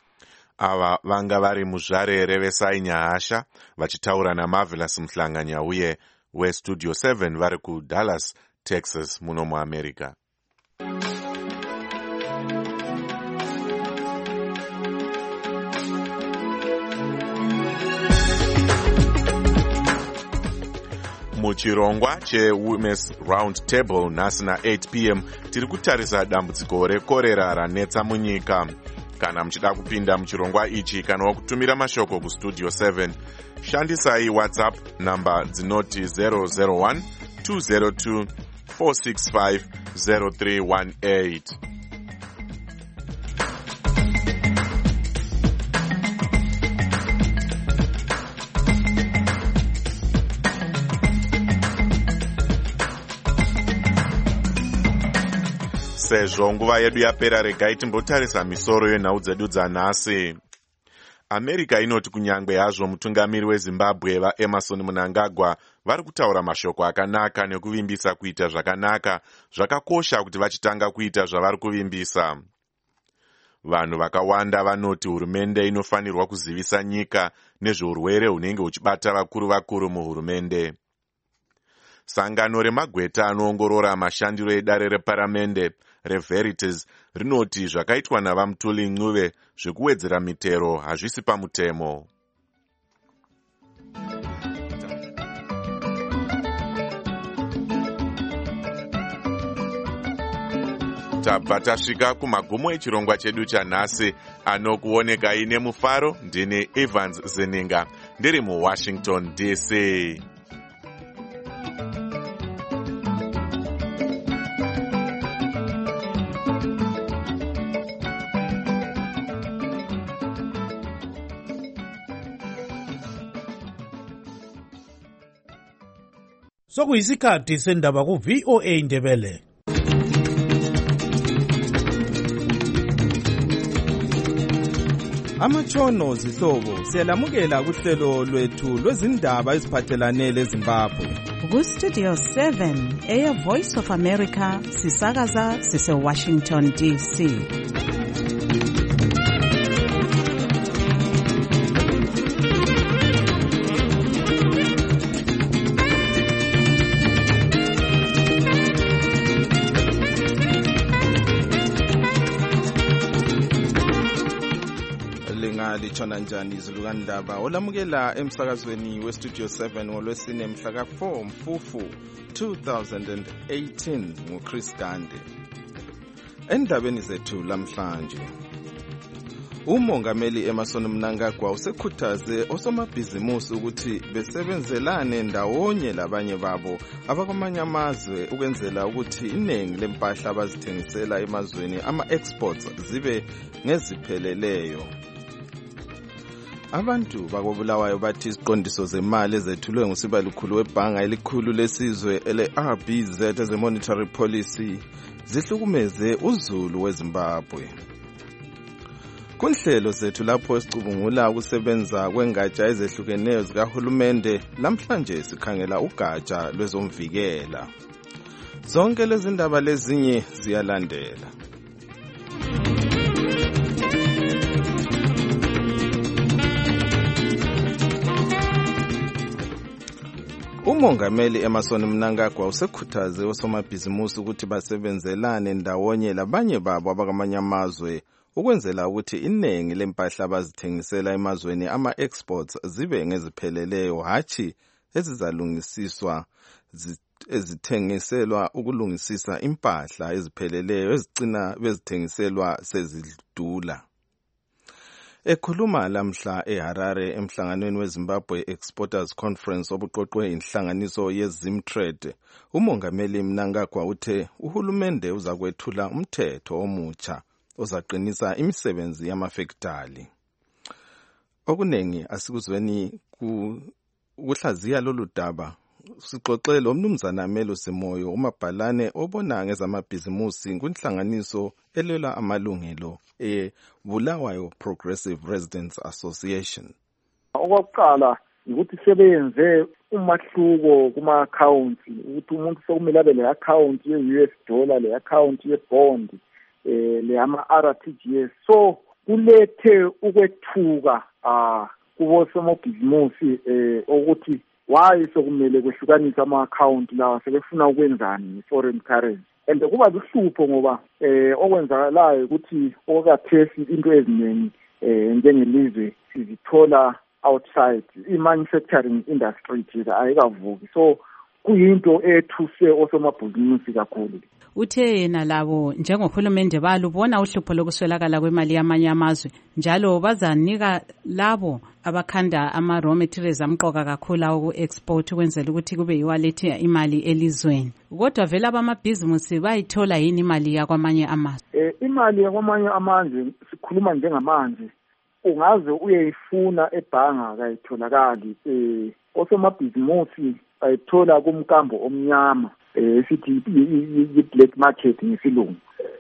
Ava vanga vari Muzvare Revesai Nyahasha vachitaura naMarvelous Muhlanganya uye weStudio seven vari kuDallas, Texas muno muAmerica. Muchirongwa cheWomen's Round Table nhasi na eight p m tiri kutarisa dambudziko rekorera ranetsa munyika. Kana muchida kupinda muchirongwa ichi kana wakutumira mashoko kuStudio seven, shandisai WhatsApp namba dzinoti zero zero one two zero two four six five zero three one eight. Sezvo nguva yedu yapera, regai timbotarisa misoro yenhau dzedu dzanhasi. America inoti kunyangwe hazvo mutungamiri weZimbabwe vaEmerson Mnangagwa vari kutaura mashoko akanaka nekuvimbisa kuita zvakanaka, zvakakosha kuti vachitanga kuita zvavari kuvimbisa. Vanhu vakawanda vanoti hurumende inofanirwa kuzivisa nyika nezveurwere hunenge huchibata vakuru vakuru muhurumende. Sangano remagweta anoongorora mashandiro edare reparamende reVeritas rinoti zvakaitwa navamutuli Ncube zvekuwedzera mitero hazvisi pamutemo. Tabva tasvika kumagumo echirongwa chedu chanhasi, anokuoneka ine mufaro. Ndini Evans Zininga ndiri muWashington D C. Sokuyisikhathi sendaba ku V O A Indebele. Amatshono zihlobo siyalamukela kuhlelo lwethu lwezindaba eziphathelane leZimbabwe. Ku Studio seven eya Voice of America sisakaza sise Washington D C. Litshona njani izulu kandaba olamukela emsakazweni we Studio seven ngolwesine mhla ka four Mfufu two thousand eighteen nguChris Gande. Endabeni zethu lamhlanje, umongameli Emmerson Mnangagwa usekhuthaze osomabhizimusi ukuthi besebenzelane ndawonye labanye babo abakwamanye amazwe ukwenzela ukuthi iningi lempahla abazithengisela emazweni ama-exports zibe ngezipheleleyo. Abantu bakobulawayo bathi isiqondiso zemali ezethulwe ngusibalukhulu webhanga elikhulu lesizwe ele-R B Z as a monetary policy zihlukumeze uzulu weZimbabwe. Kunhlelo zethu lapho esicubungula ukusebenza kwengatsha ezehlukeneyo zikahulumende, namhlanje sikhangela ugatsha lwezomvikela. Zonke lezi ndaba lezinye ziyalandela. Umongameli Emmerson Mnangagwa usekhuthaze osomabhizimusi ukuthi basebenzelane ndawonye labanye babo abakwamanye amazwe ukwenzela ukuthi iningi lempahla abazithengisela emazweni ama-exports zibe ngezipheleleyo, hathi ezizalungisiswa ezithengiselwa ukulungisisa impahla ezipheleleyo ezigcina bezithengiselwa sezidula. Ekhuluma lamhla eHarare emhlanganweni weZimbabwe Exporters Conference obuqoqwe inhlanganiso yeZimtrade, umongameli Mnangagwa uthe uhulumende uzakwethula umthetho omutsha ozaqinisa imisebenzi yamafektali. Okunengi asikuzweni ukuhlaziya lolu daba sixoxele umnumzana Melo Semoyo, umabhalane obona ngezamabhizimusi kunhlanganiso elwela amalungelo eBulawayo Progressive Residents Association. Okokuqala ukuthi sebenze umahluko kuma accounts ukuthi umuntu sokumele abe le account ye U S dollar, le account ye bond, eh le ama R T G S, so kulethe ukwethuka ah kubo somabhizimusi eh ukuthi why sokumele kwehlukanisa ama-account lawa sebefuna ukwenzani foreign currency. And kuba luhlupho ngoba eh okwenzakalayo ukuthi okakathesi into eziningi eh njengelizwe sizithola outside i-manufacturing industry nje ayikavuki, so kuyinto ethuse osomabhizimusi kakhulu. Uthe yena labo njengohulumende balubona uhlupho lokuswelakala kwemali yamanye amazwe, njalo bazanika labo abakhanda ama raw materials amqoka kakhulu oku-export ukwenzela ukuthi kube yiwalethe imali elizweni. Kodwa vele abamabhizimusi bayithola yini imali yakwamanye amazwe? Eh imali yakwamanye amazwe sikhuluma njengamanje ungaze uyeyifuna ebhanga kayitholakali. Eh osomabhizimusi bayithola kumkambo omnyama, eh sithi i-black market ngesilungu.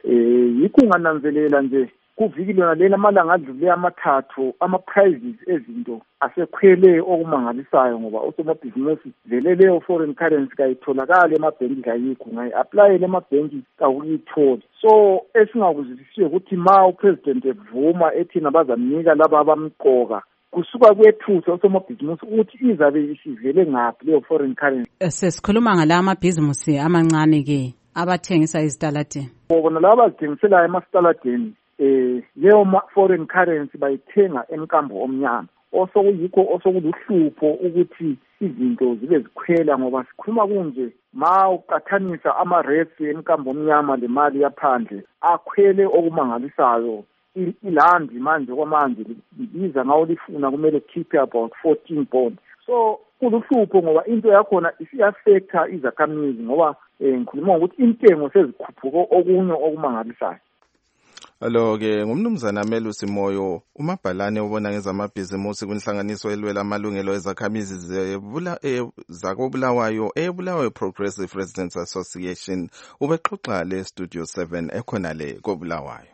Eh yikho ungananzelela nje kuvikile nalela amalanga adlule amathathu ama-prices ezinto asekhwele okumangalisayo ngoba osomabhizimusi vele leyo foreign currency kayitholakali emabhenki kayikho, ngayi-aplayele emabhenki kawuyitholi. So esingakuzwisisiwe ukuthi ma upresident evuma ethi nabazamnika laba abamqoka kusuka kwethusa osomabhizimusi ukuthi izabe isivele ngaphi leyo foreign currency. Sesikhuluma ngala amabhizimusi amancane ke abathengisa izitaladeni. Bona laba abazithengisela emastaladen eh leyo foreign currency bayithenga emkambo omnyama, osokuyikho osokuluhlupho ukuthi izinto zibe zikhwela ngoba sikhuluma kunje ma uqathanisa ama-rates emkambo omnyama le mali yaphandle akhwele okumangalisayo. Ilandi manje kwamanje libiza ngawo lifuna kumele keep about fourteen bonds. So kuluhlupho ngoba into yakhona isiyaffecta izakhamizi ngoba eh ngikhuluma ukuthi intengo sezikhuphuka okunye okumangalisayo. Alo ke ngumnumzana Melusi Moyo, umabhalane obona ngezamabhizimusi kwinhlanganiso elwela amalungelo ezakhamizi zebula zakobulawayo eBulawayo Progressive Residents Association ubexoxa le Studio seven ekhona le koBulawayo.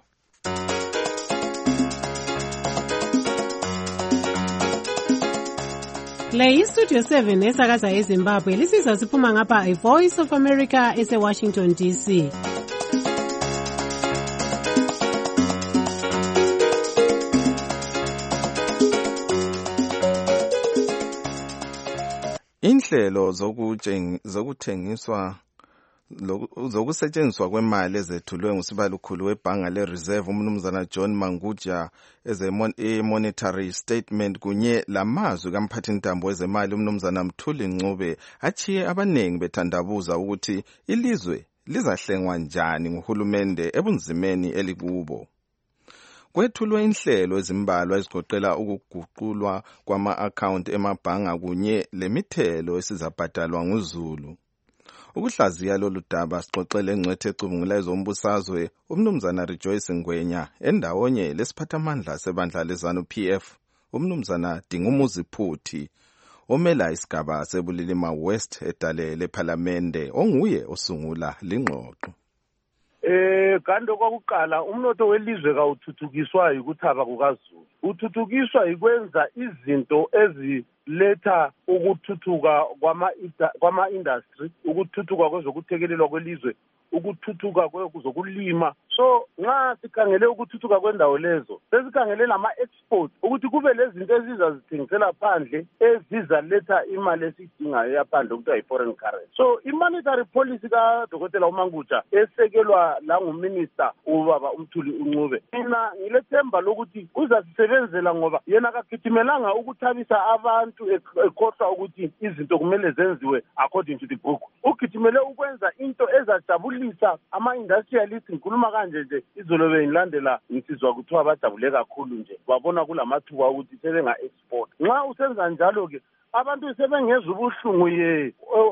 Le iStudio seven esakaza eZimbabwe lisiza siphuma ngapha iVoice of America ese-Washington D C. Inhlelo zokuthengiswa zokusetshenziswa kwemali ezethulwe ngusibalukhulu webhanga le-Reserve umnumzana John Manguja e-monetary statement kunye lamazwi kamphathintambo wezemali umnumzana Mthuli Ncube achiye abanengi bethandabuza ukuthi ilizwe lizahlengwa njani nguhulumende ebunzimeni elikubo. Kwethulwe inhlelo ezimbalwa ezigoqela ukuguqulwa kwama-account emabhanga kunye lemithelo esizabhadalwa nguZulu. Ukuhlaziya lolu daba sixoxele engcwethe ecubungula ezombusazwe umnumzana Rejoice Ngwenya endawonye lesiphathamandla sebandla lezanu P F umnumzana Dingumuzi Phuthi omela isigaba sebulilima West edale lePhalamende onguye osungula lingxoxo. Eh kanti kwakuqala umnotho welizwe kawuthuthukiswa yikuthaba kukaZulu. Uthuthukiswa ikwenza izinto eziletha ukuthuthuka kwama kwama industry, ukuthuthuka kwezokuthekelelwa kwelizwe, ukuthuthuka kwezokulima. So nxa sikhangele ukuthuthuka kwendawo lezo, sesikhangele lama export ukuthi kube lezinto ezizazithengisela phandle ezizaletha imali esidingayo yaphandle ukuthi foreign currency. So i-monetary policy ka Dokotela uManguja esekelwa la nguminister ubaba uMthuli Ncube, mina ngilethemba lokuthi uzasisebenzela ngoba yena akagijimelanga ukuthabisa abantu ekhohlwa ukuthi izinto kumele zenziwe according to the book. Ugijimele ukwenza into ezajabulisa ama-industrialists. Ngikhuluma kanje nje izolo bengilandela insizwa kuthiwa bajabule kakhulu nje babona kulamathuba ukuthi sebenga-export. Nxa usenza njalo-ke abantu sebengezwa ubuhlungu ye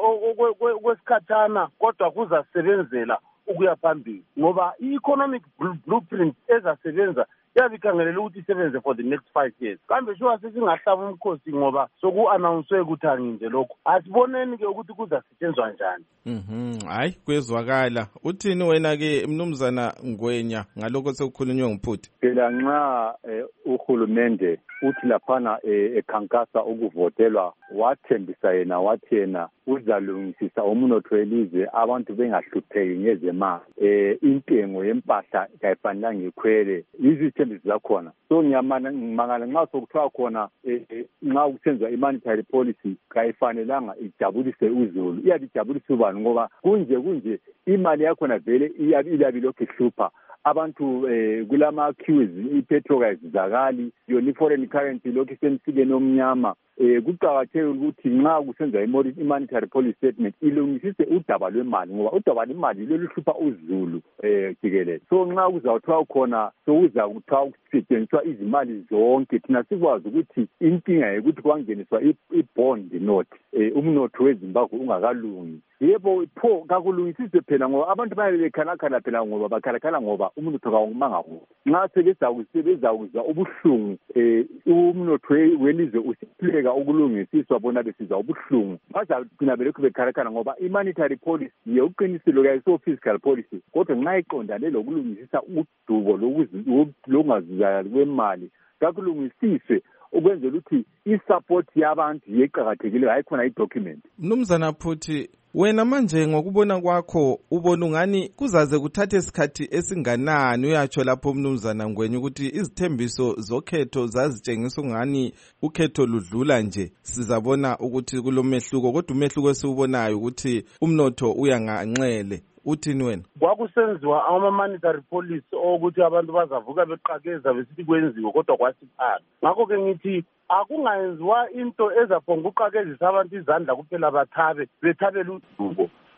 kwesikhathana kodwa kuzasebenzela ukuya phambili ngoba i-economic blueprint ezasebenza yabikhangelela ukuthi isebenze for the next five years. Kambe shuwa sesingahlaba umkhosi ngoba soku-anawunswe ukuthi anginje lokho. Asiboneni-ke ukuthi kuzasetshenzwa njani. Mhm, hayi kwezwakala. Uthini wena-ke mnumzana Ngwenya ngalokho sekukhulunywe nguPhuthi? Phela nxa uhulumende uthi laphana ekhankasa ukuvotelwa wathembisa yena wathi yena uzalungisisa umnotho welizwe abantu bengahlupheki ngezemali. Eh intengo yempahla kayifanelanga ikhwele. Izithembiso zakhona. So ngiyamangala nxa sokuthiwa khona nxa kusenziwa i-monetary policy kayifanelanga ijabulise uZulu. Iyabijabulisa ubani ngoba kunje kunje imali yakhona vele iyabi lokhu ihlupha. Abantu eh kulama queues ipetrol ayizakali yona i-foreign currency lokhu isemsikeni omnyama. Eh kuqakathekile ukuthi nxa kusenza i-monetary policy statement ilungisise udaba lwemali ngoba udaba lwemali loluhlupha uZulu eh jikelele. So nxa kuzawuthiwa khona sokuza kuthiwa kusetshenziswa izimali zonke thina sikwazi ukuthi inkinga ukuthi kwangeniswa i-bond note eh umnotho weZimbabwe ungakalungi. Yebo pho kakulungisise phela ngoba abantu baye bekhalakhala phela ngoba bakhalakhala ngoba umnotho kawumanga kuwo. Nxa sebezakusebenza ukuzwa ubuhlungu eh umnotho welizwe usiphileka ukulungisiswa bona besiza ubuhlungu bazagcina belokhu bekhalakhala ngoba i-monetary policy yoqiniselo yayo fiscal policy kodwa nxa iqondane lokulungisisa udubo lokungazuzakali kwemali kakulungisiswe ukwenzela ukuthi i-support yabantu yeqakathekile hayi khona i-document. Mnumzana Phuthi, wena manje ngokubona kwakho ubona ungani kuzaze kuthathe isikhathi esinganani uyatsho lapho mnumzana Ngwenya ukuthi izithembiso zokhetho zazitshengisa ungani ukhetho ludlula nje sizabona ukuthi kulomehluko kodwa umehluko esiubonayo ukuthi umnotho uyanganxele. Uthini wena? Kwakusenziwa ama-monetary policy ukuthi abantu bazavuka beqakeza besithi kwenziwe kodwa kwasiphala. Ngakho-ke ngithi akungayenziwa into ezaphonga uqakezisa abantu izandla kuphela bathabe bethabela udubo.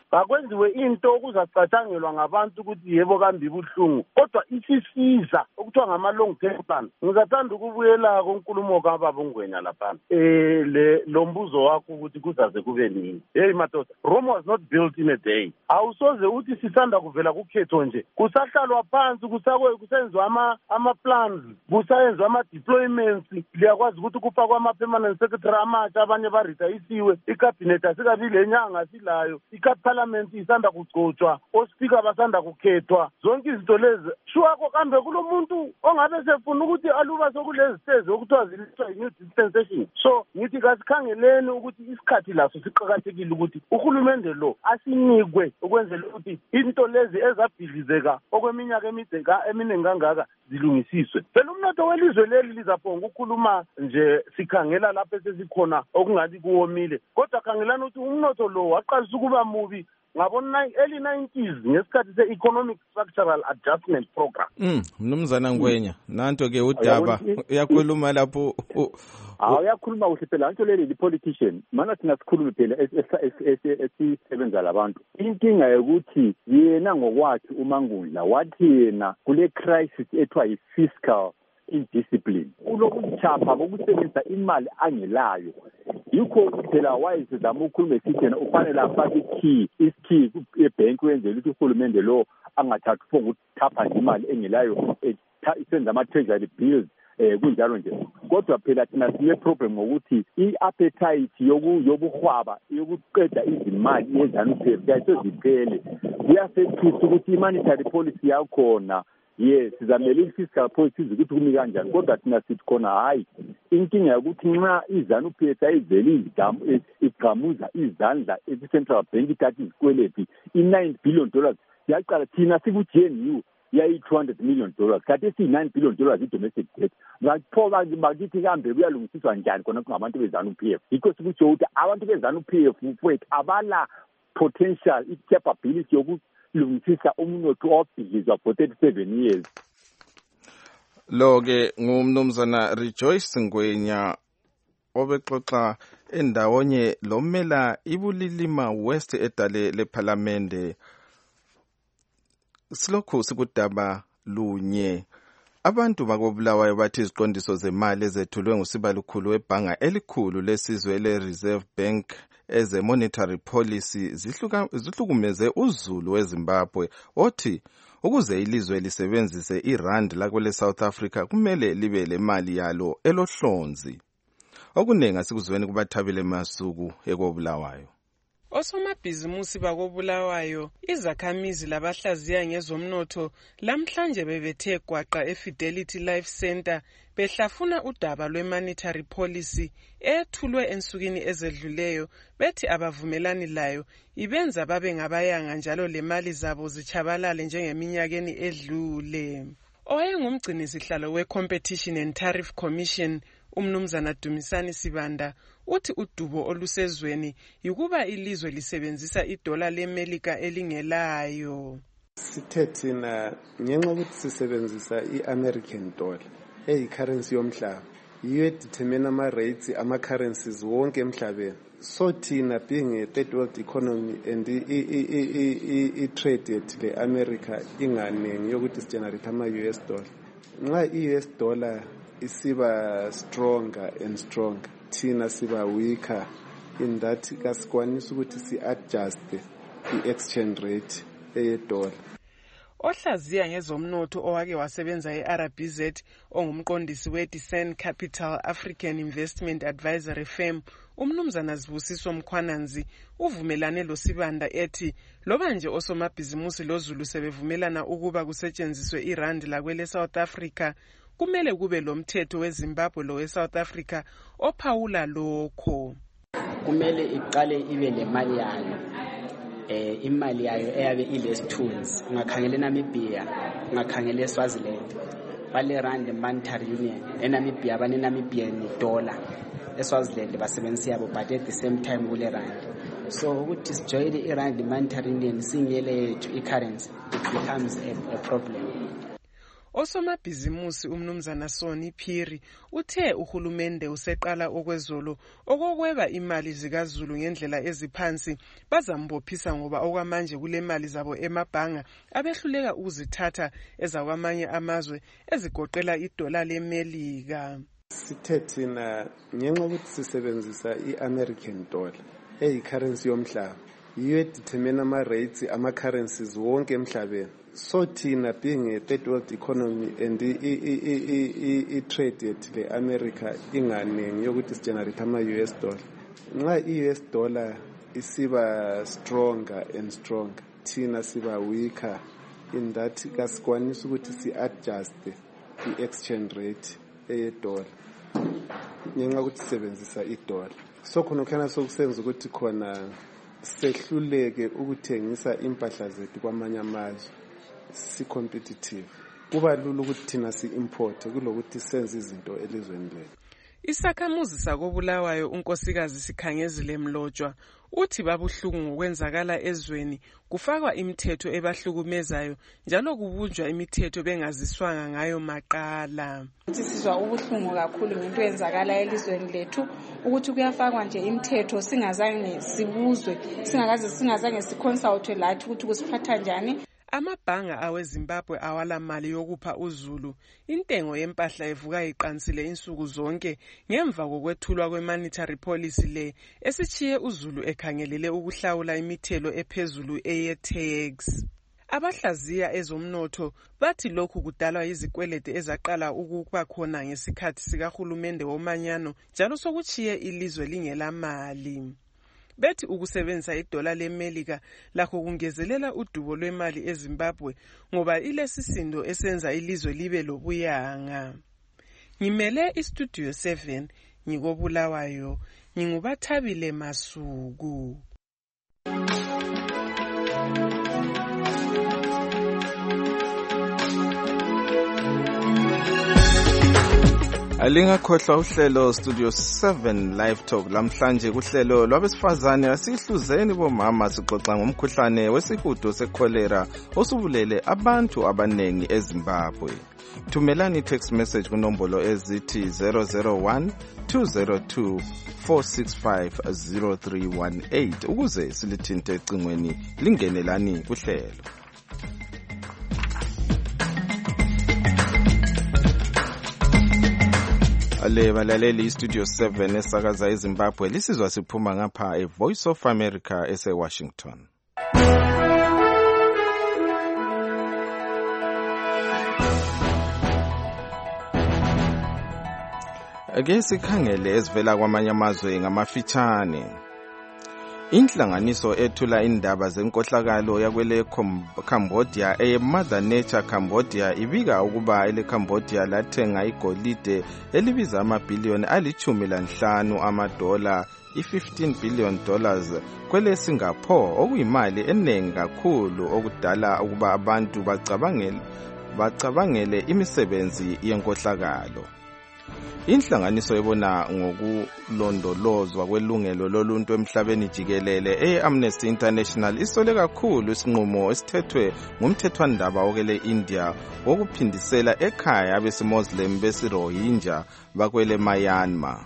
akwenziwe into okuzacatshangelwa ngabantu ukuthi yebo kambi buhlungu kodwa isisiza okuthiwa ngama-long term plan. Ngizathanda ukubuyela konkulumo kababa uNgwenya laphana eh le lo mbuzo wakho ukuthi kuzaze kube nini. Hey madoda, Rome was not built in a day. Awusoze uthi sisanda kuvela kukhetho nje kusahlalwa phansi kusakwe kusenziwa ama ama plans kusayenzwa ama deployments liyakwazi ukuthi kufakwa ama permanent secretary amatsha abanye baretayisiwe icabinet asikabile enyanga silayo iparliament isanda kugcotshwa ospika basanda kukhethwa zonke izinto lezi shuwako kambe kulomuntu ongabe sefuna ukuthi aluba sokulezi stezi okuthiwa zilithwa new dispensation. So ngithi kasikhangeleni ukuthi isikhathi laso siqhakathekile ukuthi uhulumende lo asinikwe ukwenzela ukuthi into lezi ezabhidlizeka okweminyaka emide eminingi kangaka zilungisiswe. Phela umnotho welizwe leli lizaphonga ukukhuluma nje sikhangela lapho sesikhona okungathi kuwomile kodwa khangelani ukuthi umnotho lo waqalisa ukuba mubi ngabo early nineties ngesikhathi se-economic structural adjustment program. Mm, mnumzana Ngwenya, nanto ke udaba uyakhuluma lapho. Hawu uyakhuluma kuhle phela into leli politician. Mana thina sikhulume phela esisebenza labantu. Inkinga yokuthi yena ngokwakhe uMangundla wathi yena kule crisis ethiwa yi-fiscal indiscipline ulokuchapha kokusebenzisa imali angelayo yikho phela wayezama ukukhuluma esithena ufanele afake ikey iskey ebank wenzela ukuthi uhulumende lo angathathi phongo ukuthapha imali engelayo isenza ama treasury bills eh kunjalo nje kodwa phela thina sine problem ngokuthi iappetite yobuhwaba yokuqeda izimali yeZANU-P F yaseziphele kuyasethusa ukuthi imonetary policy yakhona yes sizamele i-fiscal policy ukuthi kumi kanjani kodwa thina sithi khona hayi inkinga ukuthi nxa iZANU-P F ayivele igamuza izandla esi-central bank ithatha izikweleti i-nine billion dollars yaqala thina siku-G N U yayi-two hundred million dollars kanti esiyi-nine billion dollars i-domestic debt ngapho bakithi kambe kuyalungisiswa njani khona kungabantu be-ZANU-P F yikho sikutsho ukuthi abantu be-ZANU-P F mfowethu abala potential i-capability yokulungisisa umnotho obhidlizwa for thirty-seven years. Lo ke ngumnumzana Rejoice Ngwenya obexoxa endawonye lomela ibulilima West edale leParliamente. Silokhu sikudaba lunye abantu bakobulawayo bathi iziqondiso zemali ezethulwe ngusibalukhulu webhanga elikhulu lesizwe le-Reserve Bank eze monetary policy zihluka zihlukumeze uzulu weZimbabwe othi ukuze ilizwe lisebenzise irand lakwele South Africa kumele libe le mali yalo elohlonzi okunenga sikuzweni kubathabile masuku ekobulawayo. Osomabhizimusi bakobulawayo izakhamizi labahlaziya ngezomnotho lamhlanje bebethe gwaqa eFidelity Life Center behlafuna udaba lwe-monetary policy ethulwe ensukwini ezedluleyo bethi abavumelani layo ibenza babe ngabayanga njalo le mali zabo zichabalale njengeminyakeni edlule. Owayengumgcinisihlalo we-Competition and Tariff Commission umnumzana Dumisani Sibanda uthi udubo olusezweni yikuba ilizwe lisebenzisa idola leMelika elingelayo. Sithe thina ngenxa ukuthi sisebenzisa i-American dollar eyi-currency yomhlaba yiyo edetermine ama-rates ama-currencies wonke emhlabeni. So thina being a third world economy and i-trade yethu le-America inganengi yokuthi sigenerate ama-U S dollar. Nxa i-U S dollar isiba stronger and stronger thina siba weaker in that kasikwanisa ukuthi si-adjust i-exchange rate eyedola. Ohlaziya ngezomnotho owake wasebenza e-R B Z ongumqondisi we-Design Capital African Investment Advisory Firm umnumzana Zibusiso Mkhwananzi uvumelane lo Sibanda ethi loba nje osomabhizimusi lozulu sebevumelana ukuba kusetshenziswe irand lakwele South Africa kumele kube lo mthetho weZimbabwe lo we-South Africa ophawula lokho. Kumele iqale ibe lemali yayo eh imali yayo eyabe ilesithunzi ungakhangela eNamibia ungakhangela eSwaziland bale rand monetary union eNamibia bane Namibian dollar eSwaziland basebenzisa yabo but at the same time kule rand so ukuthi sijoin i-rand monetary union singele yethu i-currency it becomes a, a problem. Osomabhizimusi umnumzana Soni Phiri uthe uhulumende useqala okwezolo okokweba imali zikaZulu ngendlela eziphansi bazambophisa ngoba okwamanje kule mali zabo emabhanga abehluleka ukuzithatha ezakwamanye amazwe ezigoqela idola leMelika. Sithe thina ngenxa ukuthi sisebenzisa i-American dollar eyi-currency yomhlaba yiyo edetermine ama-rates ama-currencies wonke emhlabeni. So thina being a third world economy and i-trade yethu le-America inganingi yokuthi sigenerate ama-U S dollar. Nxa i-U S dollar isiba stronger and stronger, thina siba weaker in that kasikwanisa ukuthi si-adjust i-exchange rate eyedola ngenxa ukuthi sisebenzisa idola. So khona khona sokusenza ukuthi khona sehluleke ukuthengisa impahla zethu kwamanye amazwe si competitive. Kuba lula ukuthi thina si import kulokuthi senze izinto elizweni lethu. Isakhamuzi sakobulawayo unkosikazi Sikhangezile Mlotshwa uthi babuhlungu ngokwenzakala ezweni kufakwa imithetho ebahlukumezayo njalo kubunjwa imithetho bengaziswanga ngayo maqala. Sisizwa ubuhlungu kakhulu ngento yenzakala elizweni lethu ukuthi kuyafakwa nje imithetho singazange sibuzwe singakaze singazange siconsultwe lathi ukuthi kusiphatha njani. Amabhanga aweZimbabwe awala mali yokupha uZulu. Intengo yempahla evuka iqansile insuku zonke ngemva kokwethulwa kwemonetary policy le esichiye uZulu ekhangelele ukuhlawula imithelo ephezulu eye-tax. Abahlaziya ezomnotho bathi lokhu kudalwa izikwelede ezaqala ukuba khona ngesikhathi sikahulumende womanyano njalo sokuchiye ilizwe lingela mali. Bethi ukusebenzisa idola leMelika lakho kungezelela udubo lwemali eZimbabwe ngoba ilesisindo esenza ilizwe libe lobuyanga. Ngimele iStudio seven ngikobulawayo ngingubathabile Masuku. Alingakhohlwa uhlelo Studio seven Live Talk lamhlanje kuhlelo lwabesifazane asihluzeni bomama sixoxa ngomkhuhlane wesihudo secholera osubulele abantu abanengi eZimbabwe. Thumelani text message kunombolo ezithi zero zero one two zero two four six five zero three one eight ukuze silithinte ecingweni lingenelani kuhlelo. Ale balaleli Studio seven esakaza eZimbabwe lisizwa siphuma ngapha e Voice of America ese Washington. Ake sikhangele ezivela kwamanye amazwe ngamafitshane. Inhlanganiso ethula indaba zenkohlakalo yakwele Cambodia eye Mother Nature Cambodia ibika ukuba ele Cambodia lathenga igolide elibiza amabhiliyoni alithumi lanhlanu amadola i-fifteen billion dollars kwele Singapore okuyimali eningi kakhulu okudala ukuba abantu bacabangele bacabangele imisebenzi yenkohlakalo. Inhlanganiso ebona ngokulondolozwa kwelungelo loluntu emhlabeni jikelele e-Amnesty International isole kakhulu isinqumo esithethwe ngumthethwandaba okele India wokuphindisela ekhaya abesimoslim besiRohingya bakwele Myanmar.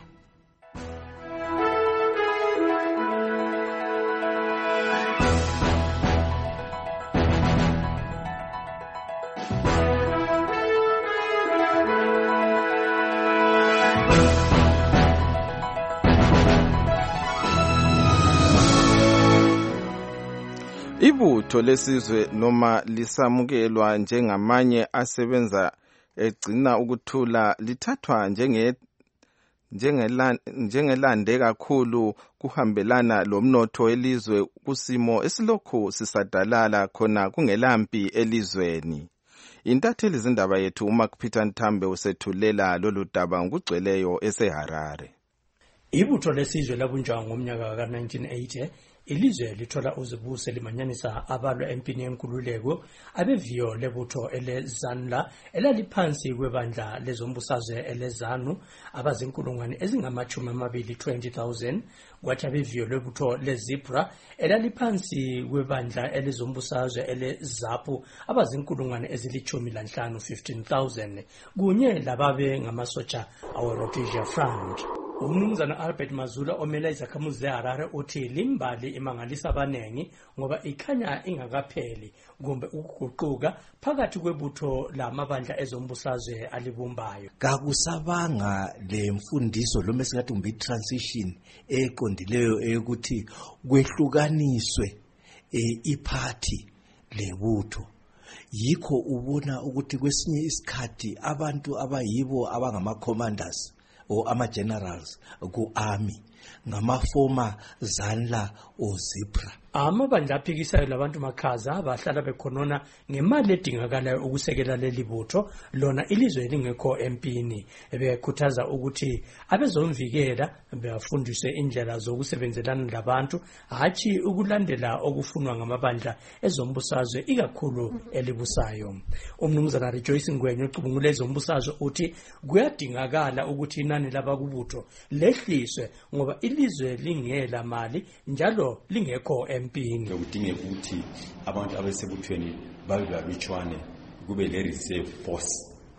Ibutho lesizwe noma lisamukelwa njengamanye asebenza egcina ukuthula lithathwa njenge njengelande kakhulu kuhambelana lomnotho elizwe kusimo esilokhu sisadalala khona kungelampi elizweni. Intatheli zindaba yethu uMark Peter Nthambe usethulela lolu daba ngokugcweleyo eseHarare. Ibutho lesizwe labunjwa ngomnyaka ka nineteen eighty ilizwe lithola uzibuse limanyanisa abalwa empini yenkululeko abeviyo lebutho elezanla elaliphansi kwebandla lezombusazwe elezanu abazinkulungwane ezingamachumi amabili twenty thousand kwathi abeviyo lebutho lezibra elaliphansi kwebandla elezombusazwe elezapu abazinkulungwane ezilichumi lanhlanu fifteen thousand kunye lababe ngamasotsha awe-Rhodesia Front. Umnumzana Albert Mazula omela izakhamuzi zeHarare uthi limbali imangalisa abanengi ngoba ikhanya ingakapheli kumbe ukuguquka phakathi kwebutho lamabandla ezombusazwe alibumbayo. Kakusabanga le mfundiso lo mesingathi umbi transition eqondileyo ukuthi kwehlukaniswe iphathi lebutho. Yikho ubona ukuthi kwesinye isikhathi abantu abayibo abangama commanders o ama generals ku army ngamafoma zanla o zebra. Amabandla aphikisayo labantu makhaza bahlala bekhonona ngemali edingakalayo ukusekela leli butho lona ilizwe lingekho empini bekhuthaza ukuthi abezomvikela bafundiswe indlela zokusebenzelana labantu hathi ukulandela okufunwa ngamabandla ezombusazwe ikakhulu elibusayo. Umnumzana Rejoice Ngwenya ucubungule ezombusazwe uthi kuyadingakala ukuthi inani labakubutho lehliswe ngoba ilizwe lingela mali njalo lingekho empini. Kudinge ukuthi abantu abesebuthweni babe babitshwane kube le reserve force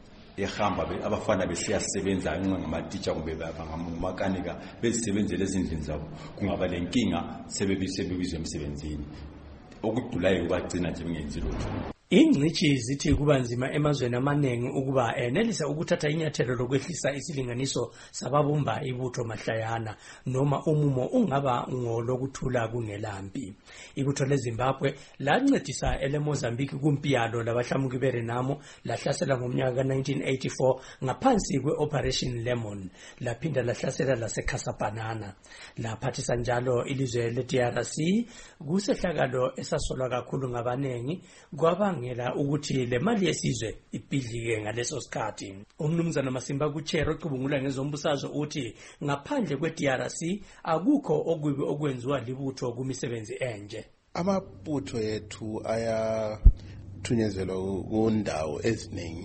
ehamba abafana besiyasebenza ngamateacher kumbe bangamakanика bezisebenzele ezindlini zabo kungaba lenkinga sebebisebebizwe emsebenzini okudulayo kubagcina nje bengenzi lutho. Ingcithi zithi kuba nzima emazweni amanengi ukuba enelisa ukuthatha inyathelo lokwehlisa isilinganiso sababumba ibutho mahlayana noma umumo ungaba ngolokuthula kungelampi. Ibutho leZimbabwe lancedisa ele Mozambique kumpiyalo labahlamuki beRenamo lahlasela ngomnyaka nineteen eighty-four ngaphansi kweOperation Lemon laphinda lahlasela laseCasabanana laphathisa njalo ilizwe le-D R C kusehlakalo esasolwa kakhulu ngabanengi kwaba ngela ukuthi le mali yesizwe ibhidlike ngaleso sikhathi. Umnumzana Masimba kuchero ocubungula ngezombusazwe uthi ngaphandle kwe-D R C akukho okubi okwenziwa libutho kumisebenzi enje. Amabutho ethu aya thunyezelwa kundawo eziningi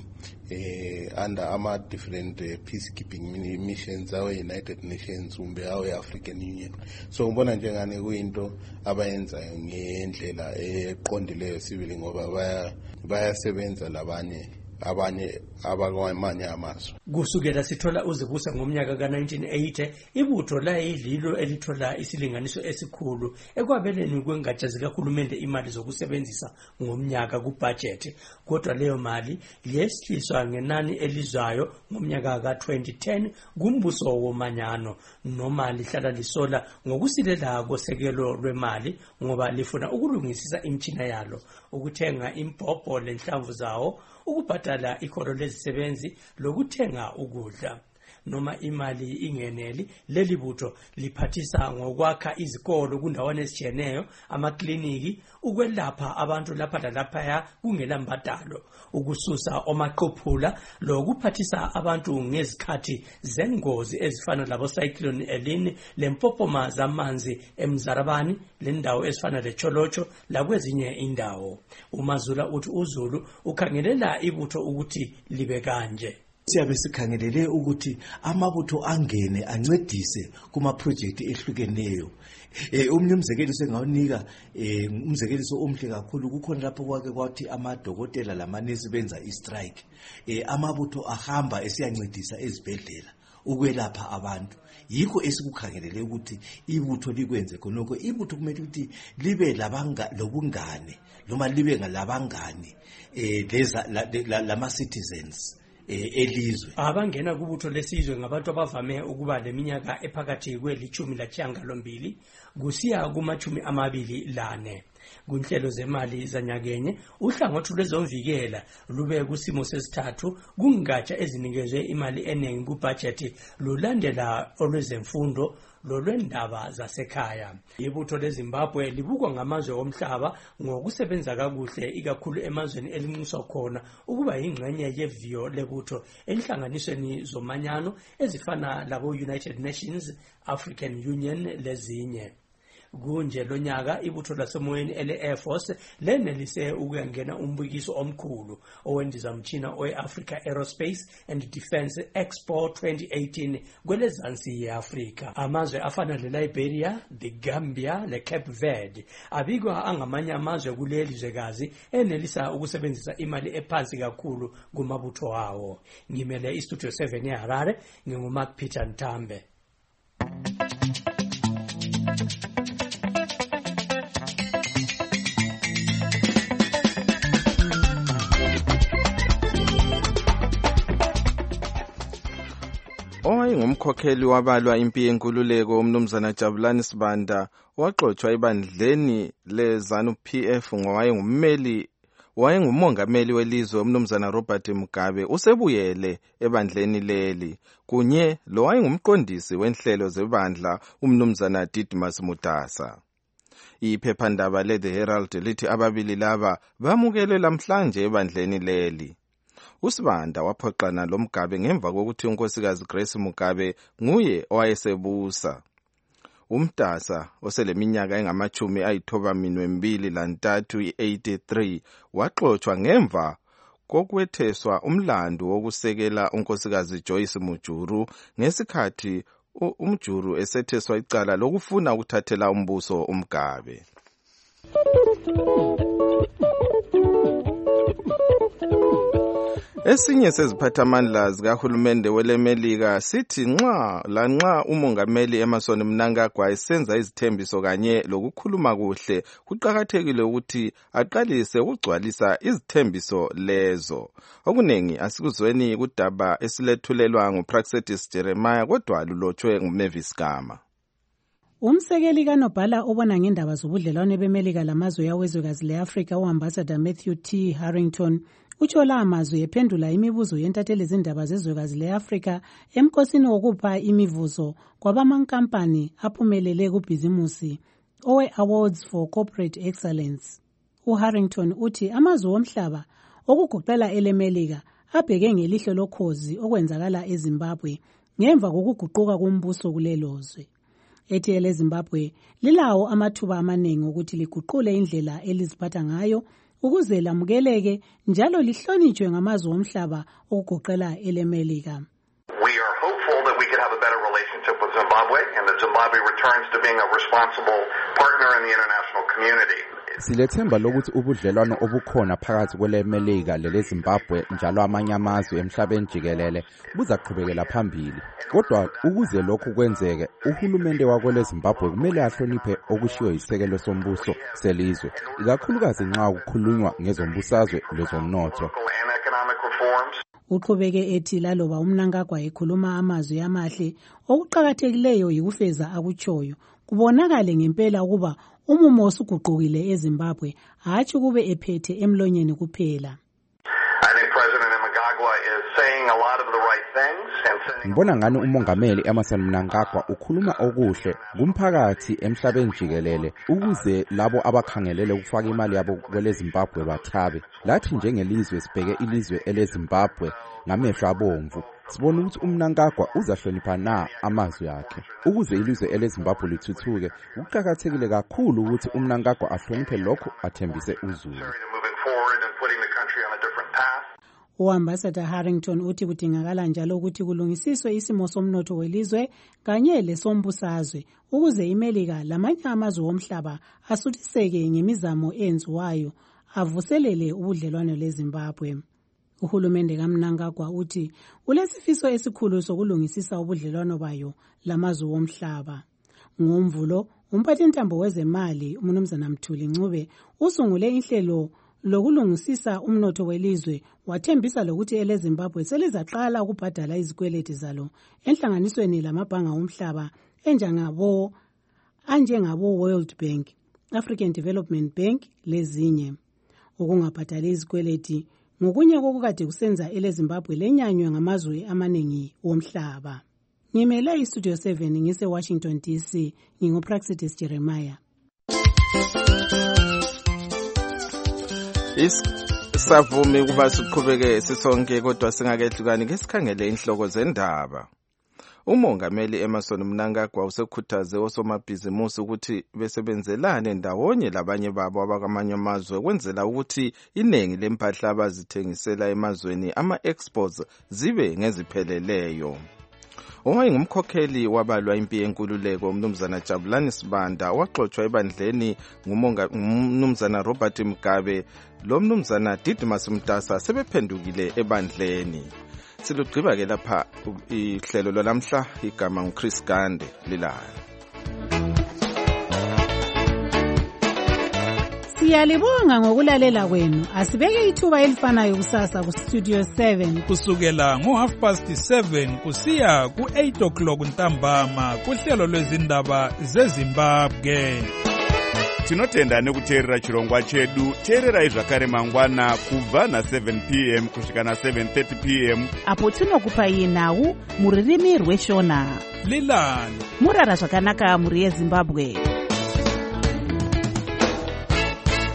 eh under ama different uh, peacekeeping missions awe United Nations umbe awe African Union. So ngibona njengane kuyinto abayenza ngendlela eqondileyo sibili ngoba baya bayasebenza labanye abanye abakwamanye amazwe. Kusukela sithola uzibusa ngomnyaka ka nineteen eighty ibutho la yidlilo elithola isilinganiso esikhulu ekwabeleni kwengatsha zikahulumende imali zokusebenzisa ngomnyaka ku budget kodwa leyo mali yesihliswa ngenani elizwayo ngomnyaka ka twenty ten kumbuso womanyano noma lihlala lisola ngokusilela kosekelo lwemali ngoba lifuna ukulungisisa imtshina yalo ukuthenga impopho lenhlamvu zawo ukubhadala ikoro lezisebenzi lokuthenga ukudla noma imali ingeneli leli butho liphathisa ngokwakha izikolo kundawana ezitshiyeneyo amakliniki ukwelapha abantu lapha lalapha kungela mbadalo ukususa omaqophula lokuphathisa abantu ngezikhathi zengozi ezifana labo cyclone Elini lempopoma zamanzi eMzarabani lendawo ezifana leCholocho lakwezinye indawo. uMazula uthi uZulu ukhangelela ibutho ukuthi libe kanje. Siyabe sikhangelele ukuthi amabutho angene ancedise kuma project ehlukeneyo. Eh umnyumzekelo sengawunika eh umzekeliso omhle kakhulu kukhona lapho kwake kwathi amadokotela lamanesi benza istrike. Eh amabutho ahamba esiyancedisa ezibhedlela ukwelapha abantu. Yikho esikukhangelele ukuthi ibutho likwenze khonoko ibutho kumele ukuthi libe labanga lobungane noma libe ngalabangani eh leza lama citizens elizwe. Abangena kubutho lesizwe ngabantu abavame ukuba leminyaka ephakathi kwelichumi lachiyangalombili kusiya kumachumi amabili lane. Kunhlelo zemali zanyakenye uhlangothi lwezomvikela lube kusimo sesithathu kungatsha ezinikezwe imali enengi kubudget lulandela olwezemfundo lolwendaba zasekhaya. Ibutho leZimbabwe libukwa ngamazwe omhlaba ngokusebenza kakuhle ikakhulu emazweni elinxuswa khona ukuba ingxenye yeviyo lebutho enhlanganisweni zomanyano ezifana labo United Nations, African Union lezinye. kunje lo nyaka ibutho lasemoyeni ele-Air Force lenelise ukuyangena umbukiso omkhulu owendizamtshina owe-Africa Aerospace and Defence Expo twenty eighteen kwelezansi ye-Afrika. Amazwe afana le-Liberia, the Gambia, le-Cape Verde abikwa angamanye amazwe kuleli zwekazi enelisa ukusebenzisa imali ephansi kakhulu kumabutho awo. Ngimele iStudio seven eHarare, nginguMark Peter Ntambe. Owayengumkhokheli wabalwa impi yenkululeko umnumzana Jabulani Sibanda waxoxwa ebandleni leZanu-P F ngowayengummeli wayengumongameli welizwe umnumzana Robert Mugabe usebuyele ebandleni leli kunye lo wayengumqondisi wenhlelo zebandla umnumzana Didmus Mudasa. Iphephandaba le-The Herald lithi ababili laba bamukelwe lamhlanje ebandleni leli. uSibanda waphoqana lo Mugabe ngemva kokuthi unkosikazi Grace Mugabe nguye owayesebusa. Umdasa oseleminyaka engamachumi ayithoba minwe mbili lantathu i-eighty-three waxoxwa ngemva kokwetheswa umlando wokusekela unkosikazi Joyce Mujuru ngesikhathi umjuru esetheswa icala lokufuna ukuthathela umbuso uMugabe. Esinye seziphathamandla zikahulumende welemelika sithi nxa lanxa umongameli Emmerson Mnangagwa esenza izithembiso kanye lokukhuluma kuhle kuqhakathekile ukuthi aqalise ukugcwalisa izithembiso lezo. Okunengi asikuzweni kudaba esilethulelwa nguPraxedis Jeremiah kodwa lulotshwe nguMavis Gama. Umsekeli kaNobhala obona ngendaba zobudlelwane bemelika lamazwe yawezwekazi leAfrika uAmbassador Matthew T. Harrington utsho la amazwi ephendula imibuzo yentatheli zindaba zezwekazi leAfrika emkosini wokupha imivuzo kwabamankampani aphumelele kubhizimusi owe-Awards for Corporate Excellence. UHarrington uthi amazwe omhlaba okugoqela elemelika abheke ngelihlo lokhozi okwenzakala eZimbabwe ngemva kokuguquka kombuso kulelozwe. Ethi eleZimbabwe lilawo amathuba amaningi ukuthi liguqule indlela eliziphatha ngayo ukuze lamukeleke njalo lihlonitshwe ngamazwe omhlaba okugoqela elemelika. We are hopeful that we could have a better relationship with Zimbabwe and that Zimbabwe returns to being a responsible partner in the international community. Silethemba lokuthi ubudlelwano obukhona phakathi kwelemelika leleZimbabwe njalo amanye amazwe emhlabeni jikelele buzaqhubekela phambili. Kodwa ukuze lokhu kwenzeke, uhulumende wakweleZimbabwe kumele ahloniphe okushiwo yisekelo sombuso selizwe, ikakhulukazi nxa kukhulunywa ngezombusazwe lezomnotho. Uqhubeke ethi laloba uMnangagwa ekhuluma amazwi amahle okuqhakathekileyo yikufeza akutshoyo kubonakale ngempela ukuba umumo osuguqukile eZimbabwe hatshi kube ephethe emlonyeni kuphela. Ngibona ngani umongameli Emmerson Mnangagwa ukhuluma okuhle kumphakathi emhlabeni jikelele ukuze labo abakhangelele ukufaka imali yabo kweleZimbabwe bathabe. Lathi njengelizwe sibheke ilizwe eleZimbabwe ngamehlo abomvu. Sibona ukuthi uMnangagwa uzahlonipha na amazwi akhe. Ukuze ilizwe eleZimbabwe lithuthuke, kuqhakathekile kakhulu ukuthi uMnangagwa ahloniphe lokho athembise uZulu. UAmbassador Harrington uthi kudingakala njalo ukuthi kulungisiswe isimo somnotho welizwe kanye lesombusazwe ukuze imelika lamanye amazwe omhlaba asuthiseke ngemizamo enziwayo avuselele ubudlelwano leZimbabwe. Uhulumende kaMnangagwa uthi ulesifiso esikhulu sokulungisisa ubudlelwano bayo lamazwe omhlaba. Ngomvulo umphathintambo wezemali uMnumzana Mthuli Ncube usungule inhlelo lokulungisisa umnotho welizwe wathembisa lokuthi eleZimbabwe selizaqala ukubhadala izikweleti zalo enhlanganisweni lamabhanga omhlaba enjengabo anjengabo World Bank, African Development Bank lezinye. Ukungabhadali izikweleti ngokunye kokukade kusenza eleZimbabwe lenyanywe ngamazwe amaningi womhlaba. Ngimele iStudio seven ngise Washington D C nginguPraxedis Jeremiah. Isavumi kuba siqhubeke sisonke kodwa singakehlukani ngesikhangele inhloko zendaba. Umongameli Emmerson Mnangagwa usekhuthaze osomabhizimusi ukuthi besebenzelane ndawonye labanye babo abakwamanye amazwe kwenzela ukuthi inengi lempahla abazithengisela emazweni ama-exports zibe ngezipheleleyo. Owayengumkhokheli wabalwa impi yenkululeko umnumzana Jabulani Sibanda waxoxwa ebandleni ngumnumzana Robert Mugabe lo mnumzana Didimus Mdasa sebephendukile ebandleni. Silugqiba ke lapha ihlelo lwalamhla igama nguChris Gande lilala. Siyalibonga ngokulalela kwenu. Asibeke ithuba elifanayo kusasa ku Studio seven kusukela ngo half past seven kusiya ku eight o'clock ntambama kuhlelo lwezindaba zeZimbabwe. Tinotenda nekuteerera chirongwa chedu. Teererai zvakare mangwana kubva na seven p m kusvika na seven thirty p m apo tinokupai nhau muririmi rweshona. Lilani murara zvakanaka muri yeZimbabwe.